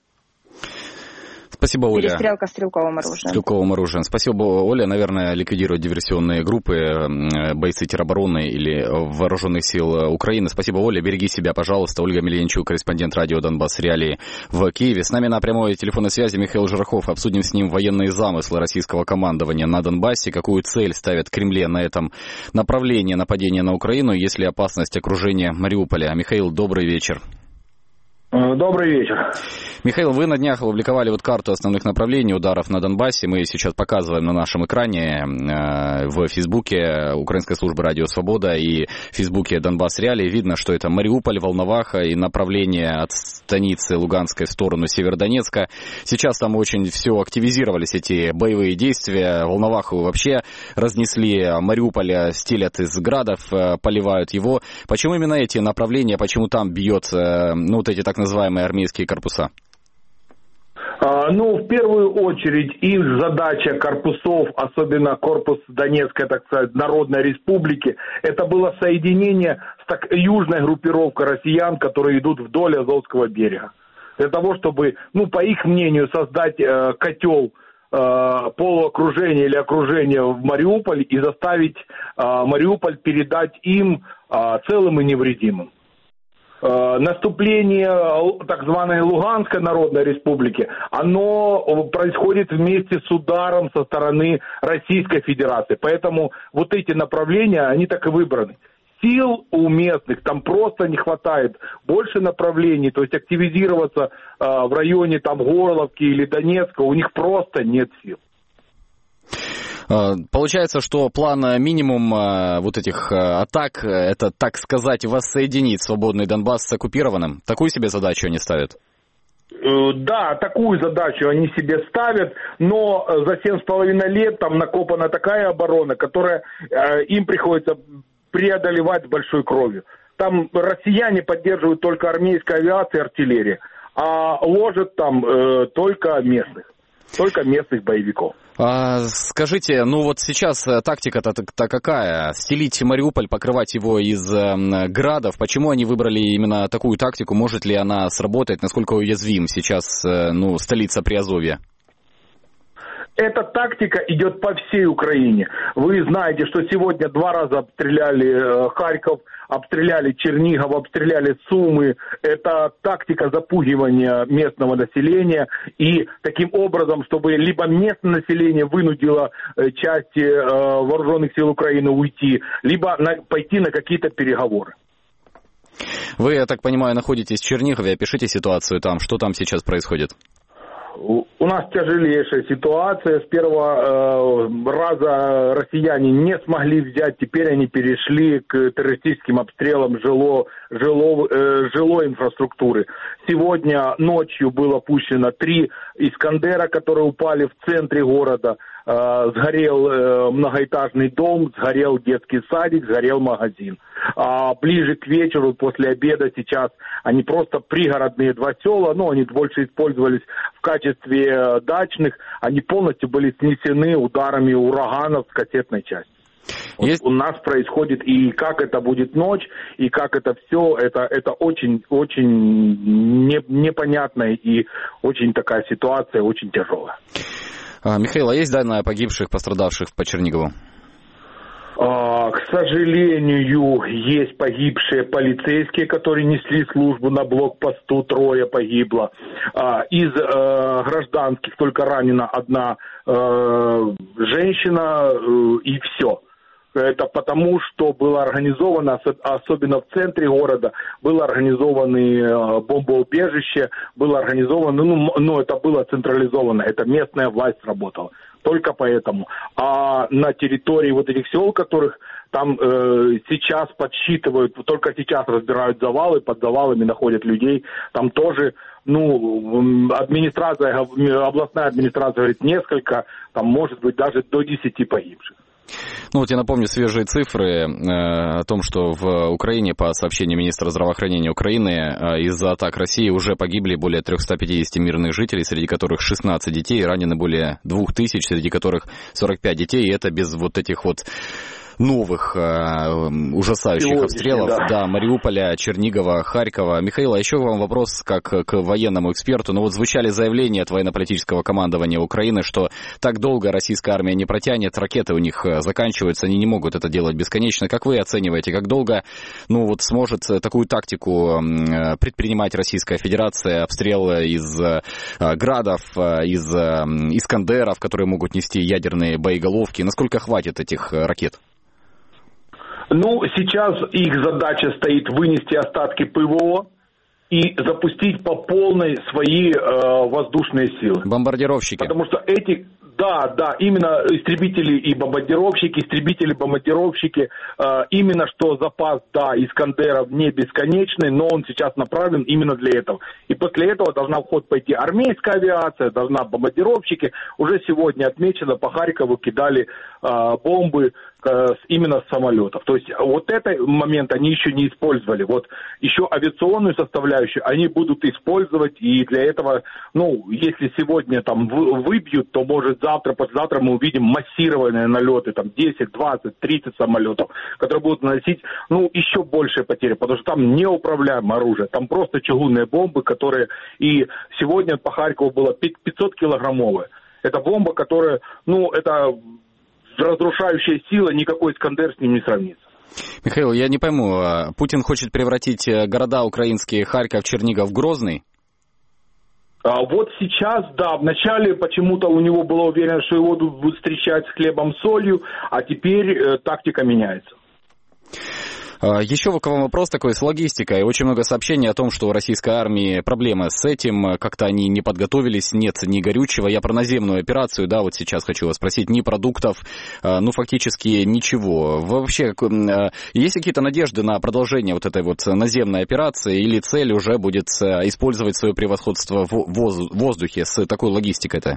Спасибо, Оля. Перестрелка стрелковым оружием. Стрелковым оружием. Спасибо, Оля. Наверное, ликвидируют диверсионные группы, бойцы теробороны или вооруженных сил Украины. Спасибо, Оля. Береги себя, пожалуйста. Ольга Мельянчук, корреспондент радио «Донбасс Реалии» в Киеве. С нами на прямой телефонной связи Михаил Жирохов. Обсудим с ним военные замыслы российского командования на Донбассе. Какую цель ставят Кремле на этом направлении нападения на Украину, если опасность окружения Мариуполя. Михаил, добрый вечер. Добрый вечер. Михаил, вы на днях опубликовали вот карту основных направлений ударов на Донбассе. Мы сейчас показываем на нашем экране э, в Фейсбуке Украинской службы «Радио Свобода» и в Фейсбуке «Донбасс Реалии». Видно, что это Мариуполь, Волноваха и направление от станицы Луганской в сторону Северодонецка. Сейчас там очень все активизировались, эти боевые действия. Волноваху вообще разнесли, Мариуполь стелят из градов, э, поливают его. Почему именно эти направления, почему там бьет, э, ну, вот эти так называемые армейские корпуса? Ну, в первую очередь, их задача корпусов, особенно корпус Донецкой, так сказать, Народной Республики, это было соединение с так, южной группировкой россиян, которые идут вдоль Азовского берега. Для того, чтобы, ну, по их мнению, создать э, котел э, полуокружения или окружения в Мариуполь и заставить э, Мариуполь передать им э, целым и невредимым. Наступление так званой Луганской Народной Республики, оно происходит вместе с ударом со стороны Российской Федерации. Поэтому вот эти направления, они так и выбраны. Сил у местных там просто не хватает. Больше направлений, то есть активизироваться в районе там Горловки или Донецка, у них просто нет сил. Получается, что план минимум вот этих атак, это, так сказать, воссоединить свободный Донбасс с оккупированным. Такую себе задачу они ставят? Да, такую задачу они себе ставят, но за семь с половиной лет там накопана такая оборона, которая им приходится преодолевать с большой кровью. Там россияне поддерживают только армейская авиация и артиллерия, а ложат там э, только местных. Только местных боевиков. А, скажите, ну вот сейчас тактика-то какая? Стелить Мариуполь, покрывать его из э, градов. Почему они выбрали именно такую тактику? Может ли она сработать? Насколько уязвим сейчас э, ну, столица Приазовья? Эта тактика идет по всей Украине. Вы знаете, что сегодня два раза обстреляли Харьков, обстреляли Чернигов, обстреляли Сумы. Это тактика запугивания местного населения. И таким образом, чтобы либо местное население вынудило части э, вооруженных сил Украины уйти, либо на, пойти на какие-то переговоры. Вы, я так понимаю, находитесь в Чернигове. Опишите ситуацию там. Что там сейчас происходит? у нас тяжелейшая ситуация. С первого э, раза россияне не смогли взять, теперь они перешли к террористическим обстрелам жило, жило, э, жилой инфраструктуры. Сегодня ночью было пущено три «Искандера», которые упали в центре города. Э, сгорел э, многоэтажный дом, сгорел детский садик, сгорел магазин. А ближе к вечеру, после обеда, сейчас они просто пригородные два села, но они больше использовались в качестве дачных, они полностью были снесены ударами ураганов с кассетной части. Есть... Вот у нас происходит, и как это будет ночь, и как это все, это, это очень, очень не, непонятная и очень такая ситуация, очень тяжелая. А, Михаил, а есть данные о погибших, пострадавших по Чернигову? К сожалению, есть погибшие полицейские, которые несли службу на блокпосту, трое погибло. Из гражданских только ранена одна женщина, и все. Это потому, что было организовано, особенно в центре города, было организовано бомбоубежище, было организовано, ну, ну, это было централизовано, это местная власть работала. Только поэтому. А на территории вот этих сел, которых там э, сейчас подсчитывают, только сейчас разбирают завалы, под завалами находят людей, там тоже, ну, администрация, областная администрация говорит, несколько, там может быть даже до десяти погибших. Ну вот я напомню свежие цифры э, о том, что в Украине, по сообщению министра здравоохранения Украины, э, из-за атак России уже погибли более триста пятьдесят мирных жителей, среди которых шестнадцать детей, ранены более двух тысяч, среди которых сорок пять детей, и это без вот этих вот новых э, ужасающих Сегодня, обстрелов, да. да, Мариуполя, Чернигова, Харькова. Михаил, а еще вам вопрос как к военному эксперту. Ну вот звучали заявления от военно-политического командования Украины, что так долго российская армия не протянет, ракеты у них заканчиваются, они не могут это делать бесконечно. Как вы оцениваете, как долго, ну вот сможет такую тактику предпринимать Российская Федерация, обстрел из градов, из искандеров, которые могут нести ядерные боеголовки? Насколько хватит этих ракет? Ну, сейчас их задача стоит вынести остатки ПВО и запустить по полной свои э, воздушные силы. Бомбардировщики. Потому что эти, да, да, именно истребители и бомбардировщики, истребители-бомбардировщики, э, именно что запас, да, Искандеров не бесконечный, но он сейчас направлен именно для этого. И после этого должна в ход пойти армейская авиация, должна бомбардировщики. Уже сегодня отмечено, по Харькову кидали э, бомбы именно с самолетов. То есть вот этот момент они еще не использовали. Вот еще авиационную составляющую они будут использовать, и для этого, ну, если сегодня там выбьют, то может завтра, послезавтра мы увидим массированные налеты, там десять, двадцать, тридцать самолетов, которые будут наносить, ну, еще большие потери, потому что там неуправляемое оружие, там просто чугунные бомбы, которые, и сегодня по Харькову было пятьсот килограммовые. Это бомба, которая, ну, это разрушающая сила, никакой Искандер с ним не сравнится. Михаил, я не пойму, Путин хочет превратить города украинские, Харьков, Чернигов, в Грозный? А вот сейчас, да, вначале почему-то у него была уверенность, что его будут встречать с хлебом, солью, а теперь э, тактика меняется. Еще к вам вопрос такой с логистикой. Очень много сообщений о том, что у российской армии проблемы с этим, как-то они не подготовились, нет ни горючего. Я про наземную операцию, да, вот сейчас хочу вас спросить, ни продуктов, ну, фактически ничего. Вообще, есть какие-то надежды на продолжение вот этой вот наземной операции, или цель уже будет использовать свое превосходство в воздухе с такой логистикой-то?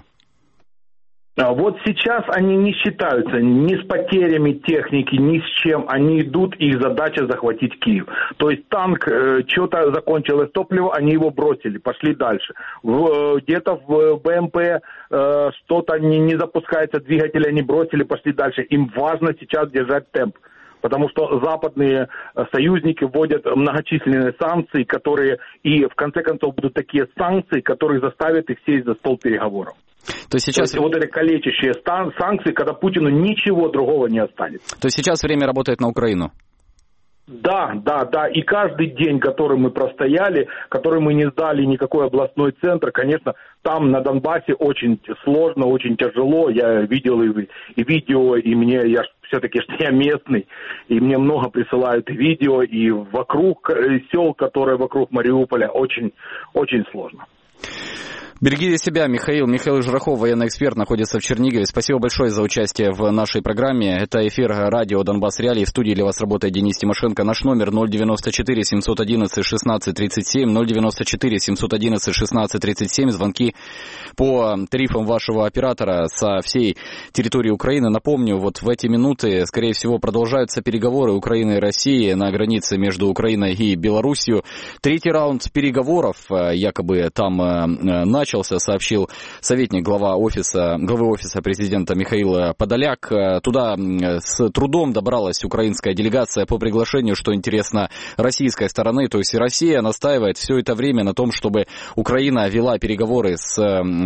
Вот сейчас они не считаются ни с потерями техники, ни с чем. Они идут, их задача захватить Киев. То есть танк, э, что-то закончилось топливо, они его бросили, пошли дальше. В, где-то в БМП э, что-то не, не запускается, двигатели они бросили, пошли дальше. Им важно сейчас держать темп. Потому что западные союзники вводят многочисленные санкции, которые и в конце концов будут такие санкции, которые заставят их сесть за стол переговоров. То есть сейчас... То есть вот эти калечащие санкции, когда Путину ничего другого не останется. То есть сейчас время работает на Украину? Да, да, да. И каждый день, который мы простояли, который мы не сдали никакой областной центр, конечно, там на Донбассе очень сложно, очень тяжело. Я видел и, и видео, и мне, я все-таки я местный, и мне много присылают видео, и вокруг сел, которые вокруг Мариуполя, очень, очень сложно. Берегите себя, Михаил. Михаил Жирохов, военный эксперт, находится в Чернигове. Спасибо большое за участие в нашей программе. Это эфир радио «Донбасс Реалии». В студии для вас работает Денис Тимошенко. Наш номер ноль девяносто четыре семьсот одиннадцать шестнадцать тридцать семь, ноль девяносто четыре семьсот одиннадцать шестнадцать тридцать семь. Звонки по тарифам вашего оператора со всей территории Украины. Напомню, вот в эти минуты, скорее всего, продолжаются переговоры Украины и России на границе между Украиной и Белоруссией. Третий раунд переговоров якобы там начался. Начался, сообщил советник глава офиса, главы офиса президента Михаил Подоляк. Туда с трудом добралась украинская делегация по приглашению, что интересно, российской стороны. То есть Россия настаивает все это время на том, чтобы Украина вела переговоры с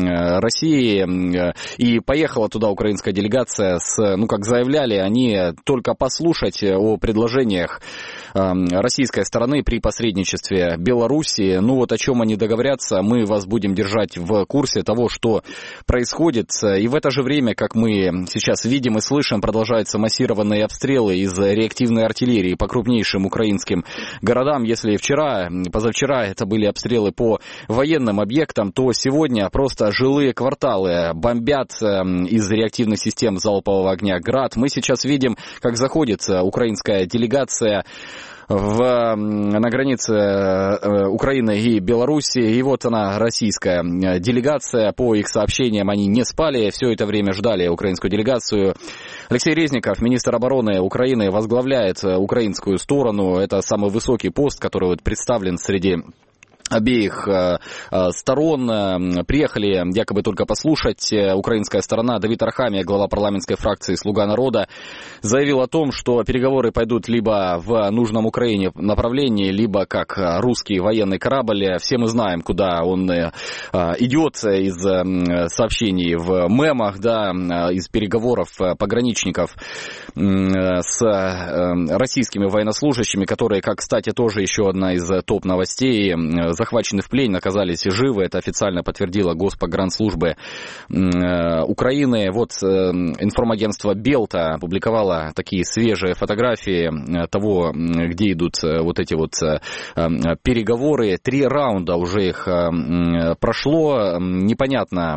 Россией. И поехала туда украинская делегация с, ну как заявляли, они только послушать о предложениях российской стороны при посредничестве Белоруссии. Ну вот о чем они договорятся, мы вас будем держать в курсе того, что происходит. И в это же время, как мы сейчас видим и слышим, продолжаются массированные обстрелы из реактивной артиллерии по крупнейшим украинским городам. Если вчера, позавчера это были обстрелы по военным объектам, то сегодня просто жилые кварталы бомбят из реактивных систем залпового огня «Град». Мы сейчас видим, как заходит украинская делегация В, на границе Украины и Белоруссии. И вот она, российская делегация. По их сообщениям, они не спали, все это время ждали украинскую делегацию. Алексей Резников, министр обороны Украины, возглавляет украинскую сторону. Это самый высокий пост, который вот представлен среди обеих э, сторон. Приехали якобы только послушать. Украинская сторона. Давид Арахамия, глава парламентской фракции «Слуга народа», заявил о том, что переговоры пойдут либо в нужном Украине направлении, либо как русский военный корабль. Все мы знаем, куда он э, идет из э, сообщений в мемах, да, из переговоров пограничников э, с э, российскими военнослужащими, которые, как, кстати, тоже еще одна из топ-новостей, захвачены в плен, оказались живы. Это официально подтвердила Госпогранслужбы Украины. Вот информагентство Белта опубликовало такие свежие фотографии того, где идут вот эти вот переговоры. Три раунда уже их прошло. Непонятно,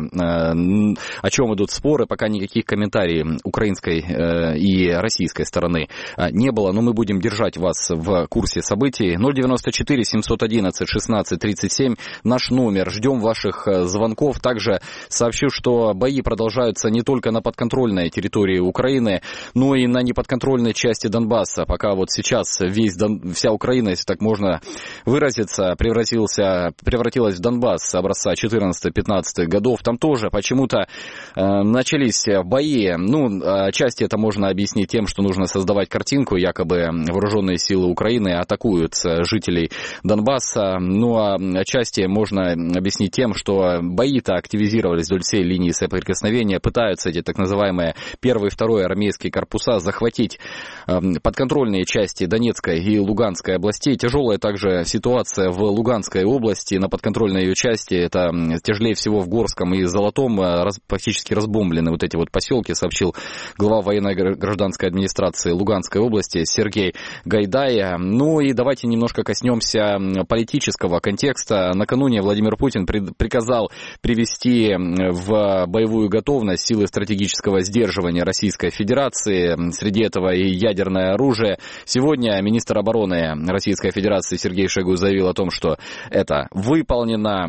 о чем идут споры. Пока никаких комментариев украинской и российской стороны не было. Но мы будем держать вас в курсе событий. ноль девяносто четыре семьсот одиннадцать шестнадцать тридцать семь наш номер. Ждем ваших звонков. Также сообщу, что бои продолжаются не только на подконтрольной территории Украины, но и на неподконтрольной части Донбасса. Пока вот сейчас весь Дон... вся Украина, если так можно выразиться, превратился... превратилась в Донбасс образца четырнадцатых-пятнадцатых годов. Там тоже почему-то э, начались бои. Ну, отчасти это можно объяснить тем, что нужно создавать картинку, якобы вооруженные силы Украины атакуют жителей Донбасса. Ну, а отчасти можно объяснить тем, что бои-то активизировались вдоль всей линии соприкосновения, пытаются эти так называемые первый и второй армейские корпуса захватить э, подконтрольные части Донецкой и Луганской областей. Тяжелая также ситуация в Луганской области, на подконтрольной ее части. Это тяжелее всего в Горском и Золотом. Раз, практически разбомблены вот эти вот поселки, сообщил глава военной гражданской администрации Луганской области Сергей Гайдай. Ну и давайте немножко коснемся политического контекста. Накануне Владимир Путин приказал привести в боевую готовность силы стратегического сдерживания Российской Федерации. Среди этого и ядерное оружие. Сегодня министр обороны Российской Федерации Сергей Шойгу заявил о том, что это выполнено.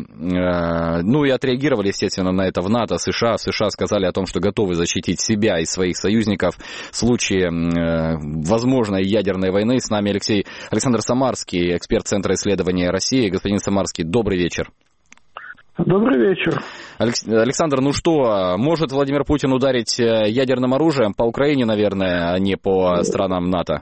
Ну и отреагировали, естественно, на это в НАТО, США. В США сказали о том, что готовы защитить себя и своих союзников в случае возможной ядерной войны. С нами Алексей Александр Самарский, эксперт Центра исследования России. Господин Самарский, добрый вечер. Добрый вечер. Александр, ну что, может Владимир Путин ударить ядерным оружием по Украине, наверное, а не по странам НАТО?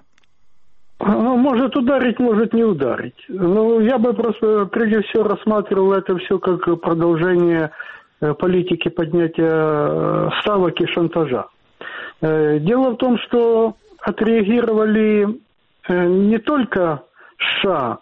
Ну, может ударить, может не ударить. Ну, я бы просто прежде всего рассматривал это все как продолжение политики поднятия ставок и шантажа. Дело в том, что отреагировали не только США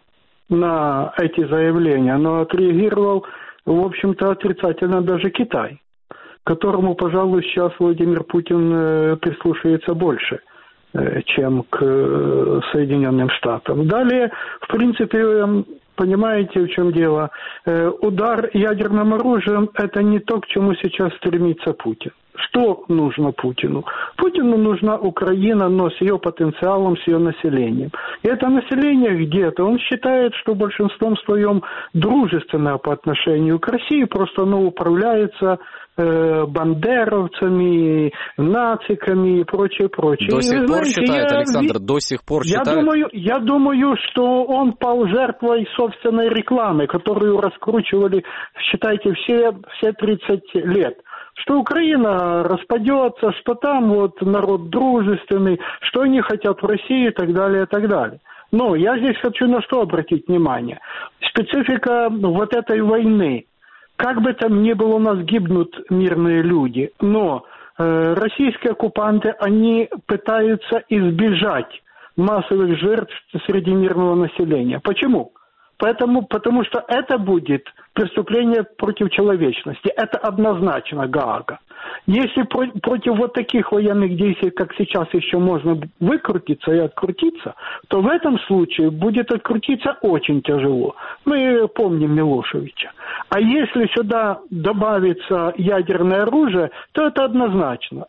на эти заявления, но отреагировал, в общем-то, отрицательно даже Китай, к которому, пожалуй, сейчас Владимир Путин прислушивается больше, чем к Соединенным Штатам. Далее, в принципе, Понимаете, в чем дело? Э, удар ядерным оружием – это не то, к чему сейчас стремится Путин. Что нужно Путину? Путину нужна Украина, но с ее потенциалом, с ее населением. И это население где-то, он считает, что большинством своем дружественное по отношению к России, просто оно управляется э, бандеровцами, нациками и прочее, прочее. До сих и, пор знаете, считает, я, Александр, до сих пор я считает? Думаю, я думаю, что он пал жертвой собственной рекламы, которую раскручивали, считайте, все, все тридцать лет. Что Украина распадется, что там вот народ дружественный, что они хотят в России и так далее, и так далее. Но я здесь хочу на что обратить внимание. Специфика вот этой войны. Как бы там ни было, у нас гибнут мирные люди, но э, российские оккупанты, они пытаются избежать массовых жертв среди мирного населения. Почему? Поэтому, потому что это будет преступление против человечности. Это однозначно Гаага. Если про, против вот таких военных действий, как сейчас, еще можно выкрутиться и открутиться, то в этом случае будет открутиться очень тяжело. Мы помним Милошевича. А если сюда добавится ядерное оружие, то это однозначно.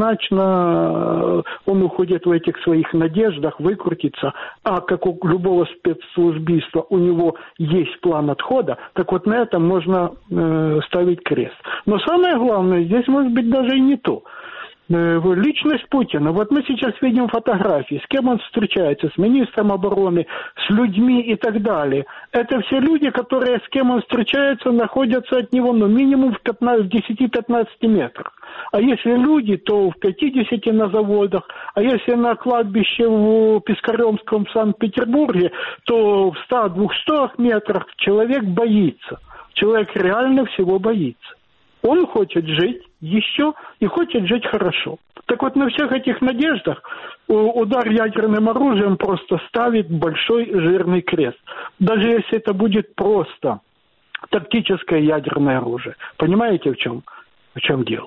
Однозначно он уходит в этих своих надеждах выкрутиться. А как у любого спецслужбиста у него есть план отхода, так вот на этом можно э, ставить крест. Но самое главное, здесь может быть даже и не то. Э, личность Путина. Вот мы сейчас видим фотографии, с кем он встречается, с министром обороны, с людьми и так далее. Это все люди, которые, с кем он встречается, находятся от него ну, минимум в десяти-пятнадцати метрах. А если люди, то в пятидесяти на заводах, а если на кладбище в Пискаревском в Санкт-Петербурге, то в ста-двухстах метрах человек боится. Человек реально всего боится. Он хочет жить еще и хочет жить хорошо. Так вот, на всех этих надеждах удар ядерным оружием просто ставит большой жирный крест. Даже если это будет просто тактическое ядерное оружие. Понимаете, в чем, в чем дело?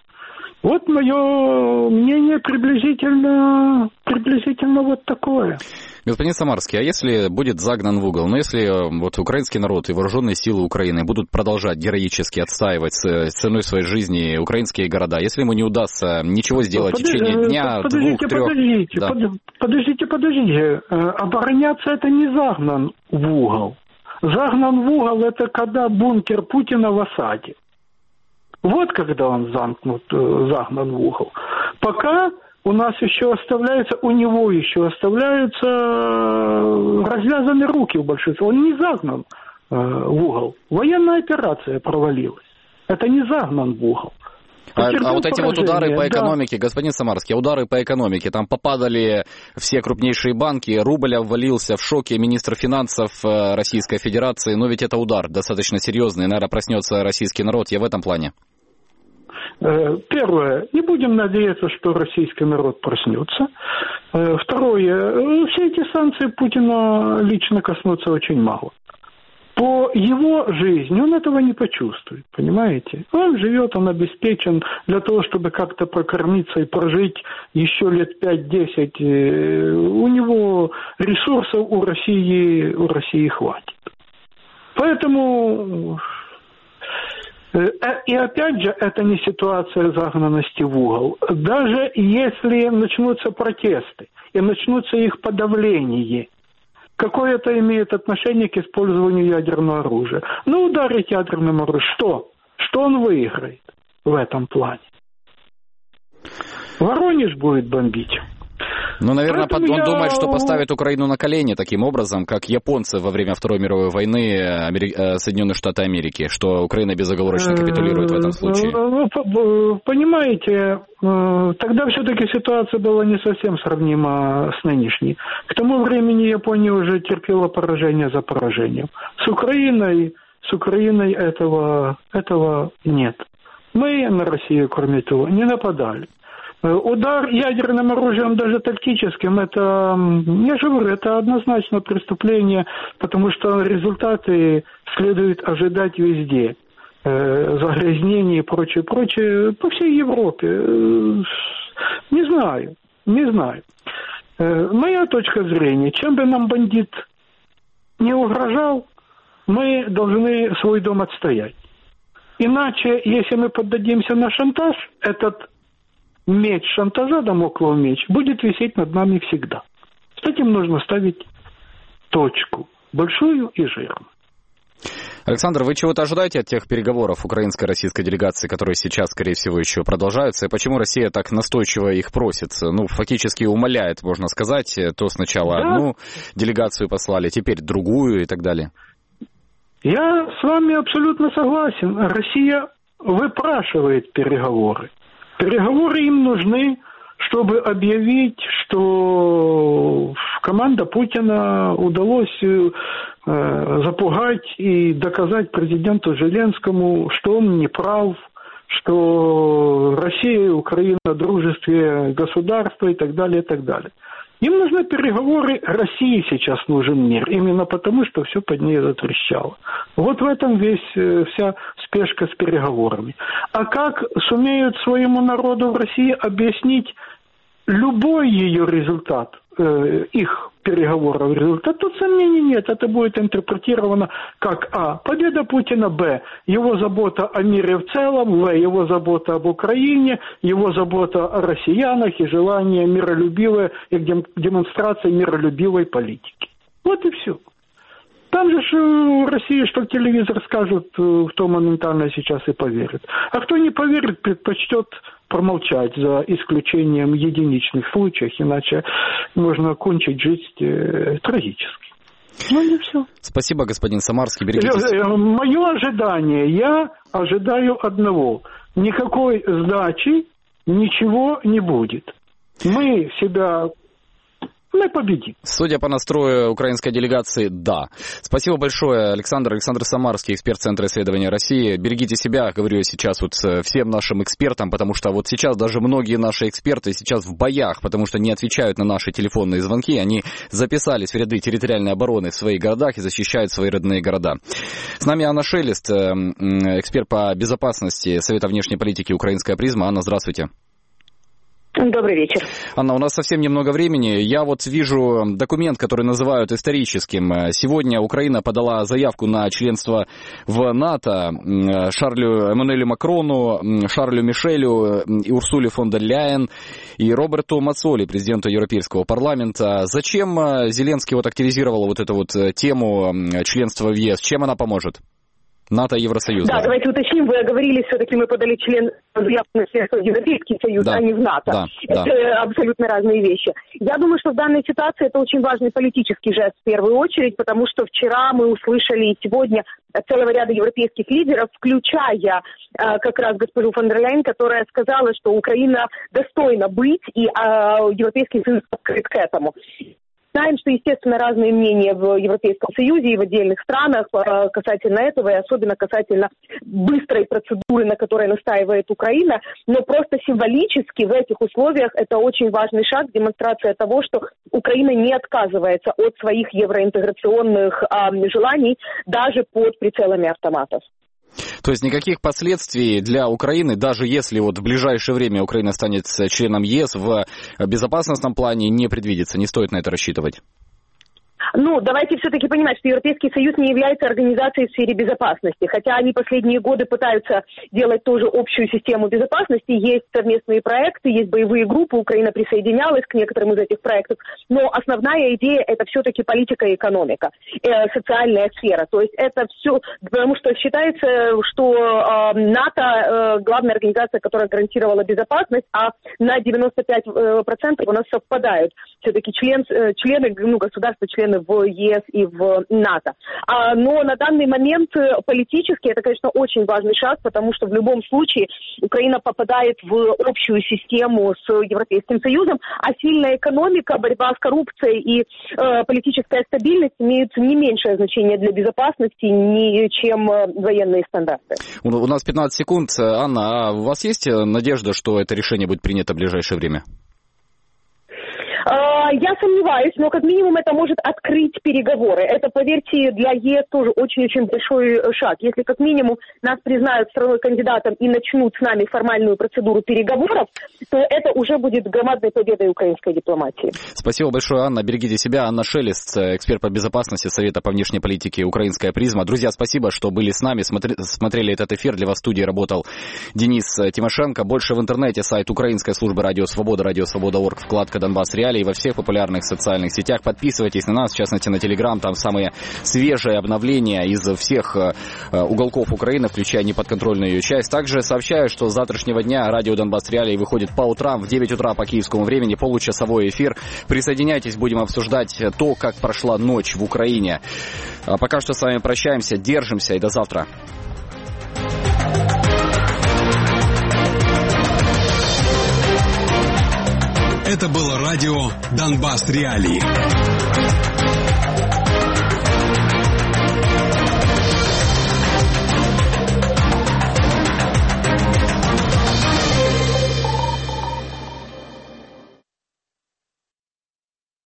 Вот мое мнение приблизительно, приблизительно вот такое. Господин Самарский, а если будет загнан в угол, ну если вот украинский народ и вооруженные силы Украины будут продолжать героически отстаивать ценой своей жизни украинские города, если ему не удастся ничего сделать Подож... в течение дня, подождите, двух, трех... Подождите, да. подождите, подождите. Обороняться это не загнан в угол. Загнан в угол это когда бункер Путина в осаде. Вот когда он замкнут, загнан в угол. Пока у нас еще оставляется, у него еще оставляются развязаны руки в большинстве. Он не загнан э, в угол. Военная операция провалилась. Это не загнан в угол. А, а вот эти вот удары по экономике, да. Господин Самарский, удары по экономике, там попадали все крупнейшие банки, рубль обвалился, в шоке министр финансов Российской Федерации, но ведь это удар достаточно серьезный, наверное, проснется российский народ, я в этом плане. Первое, не будем надеяться, что российский народ проснется. Второе, все эти санкции Путина лично коснутся очень мало. По его жизни он этого не почувствует, понимаете? Он живет, он обеспечен для того, чтобы как-то прокормиться и прожить еще лет пять-десять. У него ресурсов у России, у России хватит. Поэтому... И опять же, это не ситуация загнанности в угол. Даже если начнутся протесты и начнутся их подавление, какое это имеет отношение к использованию ядерного оружия? Ну, ударить ядерным оружием. Что? Что он выиграет в этом плане? Воронеж будет бомбить. Ну, наверное, Поэтому он я... думает, что поставит Украину на колени таким образом, как японцы во время Второй мировой войны Амери... Соединенных Штатов Америки, что Украина безоговорочно капитулирует в этом случае. Понимаете, тогда все-таки ситуация была не совсем сравнима с нынешней. К тому времени Япония уже терпела поражение за поражением. С Украиной, с Украиной этого, этого нет. Мы на Россию, кроме того, не нападали. Удар ядерным оружием, даже тактическим, это, я же говорю, это однозначно преступление, потому что результаты следует ожидать везде. Э, загрязнение и прочее, прочее, по всей Европе. Э, не знаю, не знаю. Э, моя точка зрения, чем бы нам бандит не угрожал, мы должны свой дом отстоять. Иначе, если мы поддадимся на шантаж, этот меч шантажа, дамоклов меч, будет висеть над нами всегда. С этим нужно ставить точку, большую и жирную. Александр, вы чего-то ожидаете от тех переговоров украинской и российской делегации, которые сейчас, скорее всего, еще продолжаются? И почему Россия так настойчиво их просит? Ну, фактически умоляет, можно сказать. То сначала да. одну делегацию послали, теперь другую и так далее. Я с вами абсолютно согласен. Россия выпрашивает переговоры. Переговоры им нужны, чтобы объявить, что команда Путина удалось э, запугать и доказать президенту Зеленскому, что он не прав, что Россия и Украина дружественные государства и так далее, и так далее. Им нужны переговоры, России сейчас нужен мир, именно потому, что все под ней затрещало. Вот в этом весь, вся спешка с переговорами. А как сумеют своему народу в России объяснить любой ее результат, э, их переговоров результат, тут сомнений нет. Это будет интерпретировано как а. победа Путина, б. его забота о мире в целом, в. его забота об Украине, его забота о россиянах и желание миролюбивой и демонстрации миролюбивой политики. Вот и все. Там же в России, что телевизор скажут, в то моментально сейчас и поверят. А кто не поверит, предпочтет промолчать, за исключением единичных случаев, иначе можно кончить жизнь э, трагически. Ну, не все. Спасибо, господин Самарский. Берегитесь. Мое ожидание, я ожидаю одного. Никакой сдачи, ничего не будет. Мы себя... Мы победим. Судя по настрою украинской делегации, да. Спасибо большое, Александр. Александр Самарский, эксперт Центра исследования России. Берегите себя, говорю я сейчас вот всем нашим экспертам, потому что вот сейчас даже многие наши эксперты сейчас в боях, потому что не отвечают на наши телефонные звонки. Они записались в ряды территориальной обороны в своих городах и защищают свои родные города. С нами Анна Шелест, эксперт по безопасности Совета внешней политики «Украинская призма». Анна, здравствуйте. Добрый вечер. Анна, у нас совсем немного времени. Я вот вижу документ, который называют историческим. Сегодня Украина подала заявку на членство в НАТО Шарлю Эммануэлю Макрону, Шарлю Мишелю, и Урсуле фон дер Ляйен и Роберту Мацоли, президенту Европейского парламента. Зачем Зеленский вот активизировал вот эту вот тему членства в ЕС? Чем она поможет? НАТО и Евросоюз. Да, давайте уточним, вы оговорились, все-таки мы подали член заявку на членство в Европейский Союз, да. а не в НАТО. Да, это да. абсолютно разные вещи. Я думаю, что в данной ситуации это очень важный политический жест в первую очередь, потому что вчера мы услышали и сегодня от целого ряда европейских лидеров, включая э, как раз госпожу фон дер Ляйен, которая сказала, что Украина достойна быть, и э, Европейский Союз открыт к этому. Знаем, что, естественно, разные мнения в Европейском Союзе и в отдельных странах касательно этого, и особенно касательно быстрой процедуры, на которой настаивает Украина. Но просто символически в этих условиях это очень важный шаг, демонстрация того, что Украина не отказывается от своих евроинтеграционных а, желаний даже под прицелами автоматов. То есть никаких последствий для Украины, даже если вот в ближайшее время Украина станет членом ЕС, в безопасностном плане не предвидится, не стоит на это рассчитывать? Ну, давайте все-таки понимать, что Европейский Союз не является организацией в сфере безопасности, хотя они последние годы пытаются делать тоже общую систему безопасности, есть совместные проекты, есть боевые группы, Украина присоединялась к некоторым из этих проектов, но основная идея это все-таки политика и экономика, э, социальная сфера, то есть это все, потому что считается, что э, НАТО э, главная организация, которая гарантировала безопасность, а на девяносто пять процентов у нас совпадают все-таки член, э, члены, ну, государства, члены в ЕС и в НАТО. А, но на данный момент политически это, конечно, очень важный шаг, потому что в любом случае Украина попадает в общую систему с Европейским Союзом, а сильная экономика, борьба с коррупцией и э, политическая стабильность имеют не меньшее значение для безопасности, ни, чем военные стандарты. У, у нас пятнадцать секунд. Анна, а у вас есть надежда, что это решение будет принято в ближайшее время? Я сомневаюсь, но как минимум это может открыть переговоры. Это, поверьте, для ЕС тоже очень-очень большой шаг. Если как минимум нас признают страной-кандидатом и начнут с нами формальную процедуру переговоров, то это уже будет громадной победой украинской дипломатии. Спасибо большое, Анна. Берегите себя. Анна Шелест, эксперт по безопасности Совета по внешней политике «Украинская призма». Друзья, спасибо, что были с нами, смотри, смотрели этот эфир. Для вас в студии работал Денис Тимошенко. Больше в интернете, сайт Украинской службы Радио Свобода, радио свобода точка орг, вкладка «Донбасс Реалии», во всех популярных социальных сетях. Подписывайтесь на нас, в частности на Телеграм, там самые свежие обновления из всех уголков Украины, включая неподконтрольную ее часть. Также сообщаю, что с завтрашнего дня радио «Донбасс Реалии» выходит по утрам в девять утра по киевскому времени, получасовой эфир. Присоединяйтесь, будем обсуждать то, как прошла ночь в Украине. А пока что с вами прощаемся, держимся и до завтра. Это было радио «Донбасс Реалии».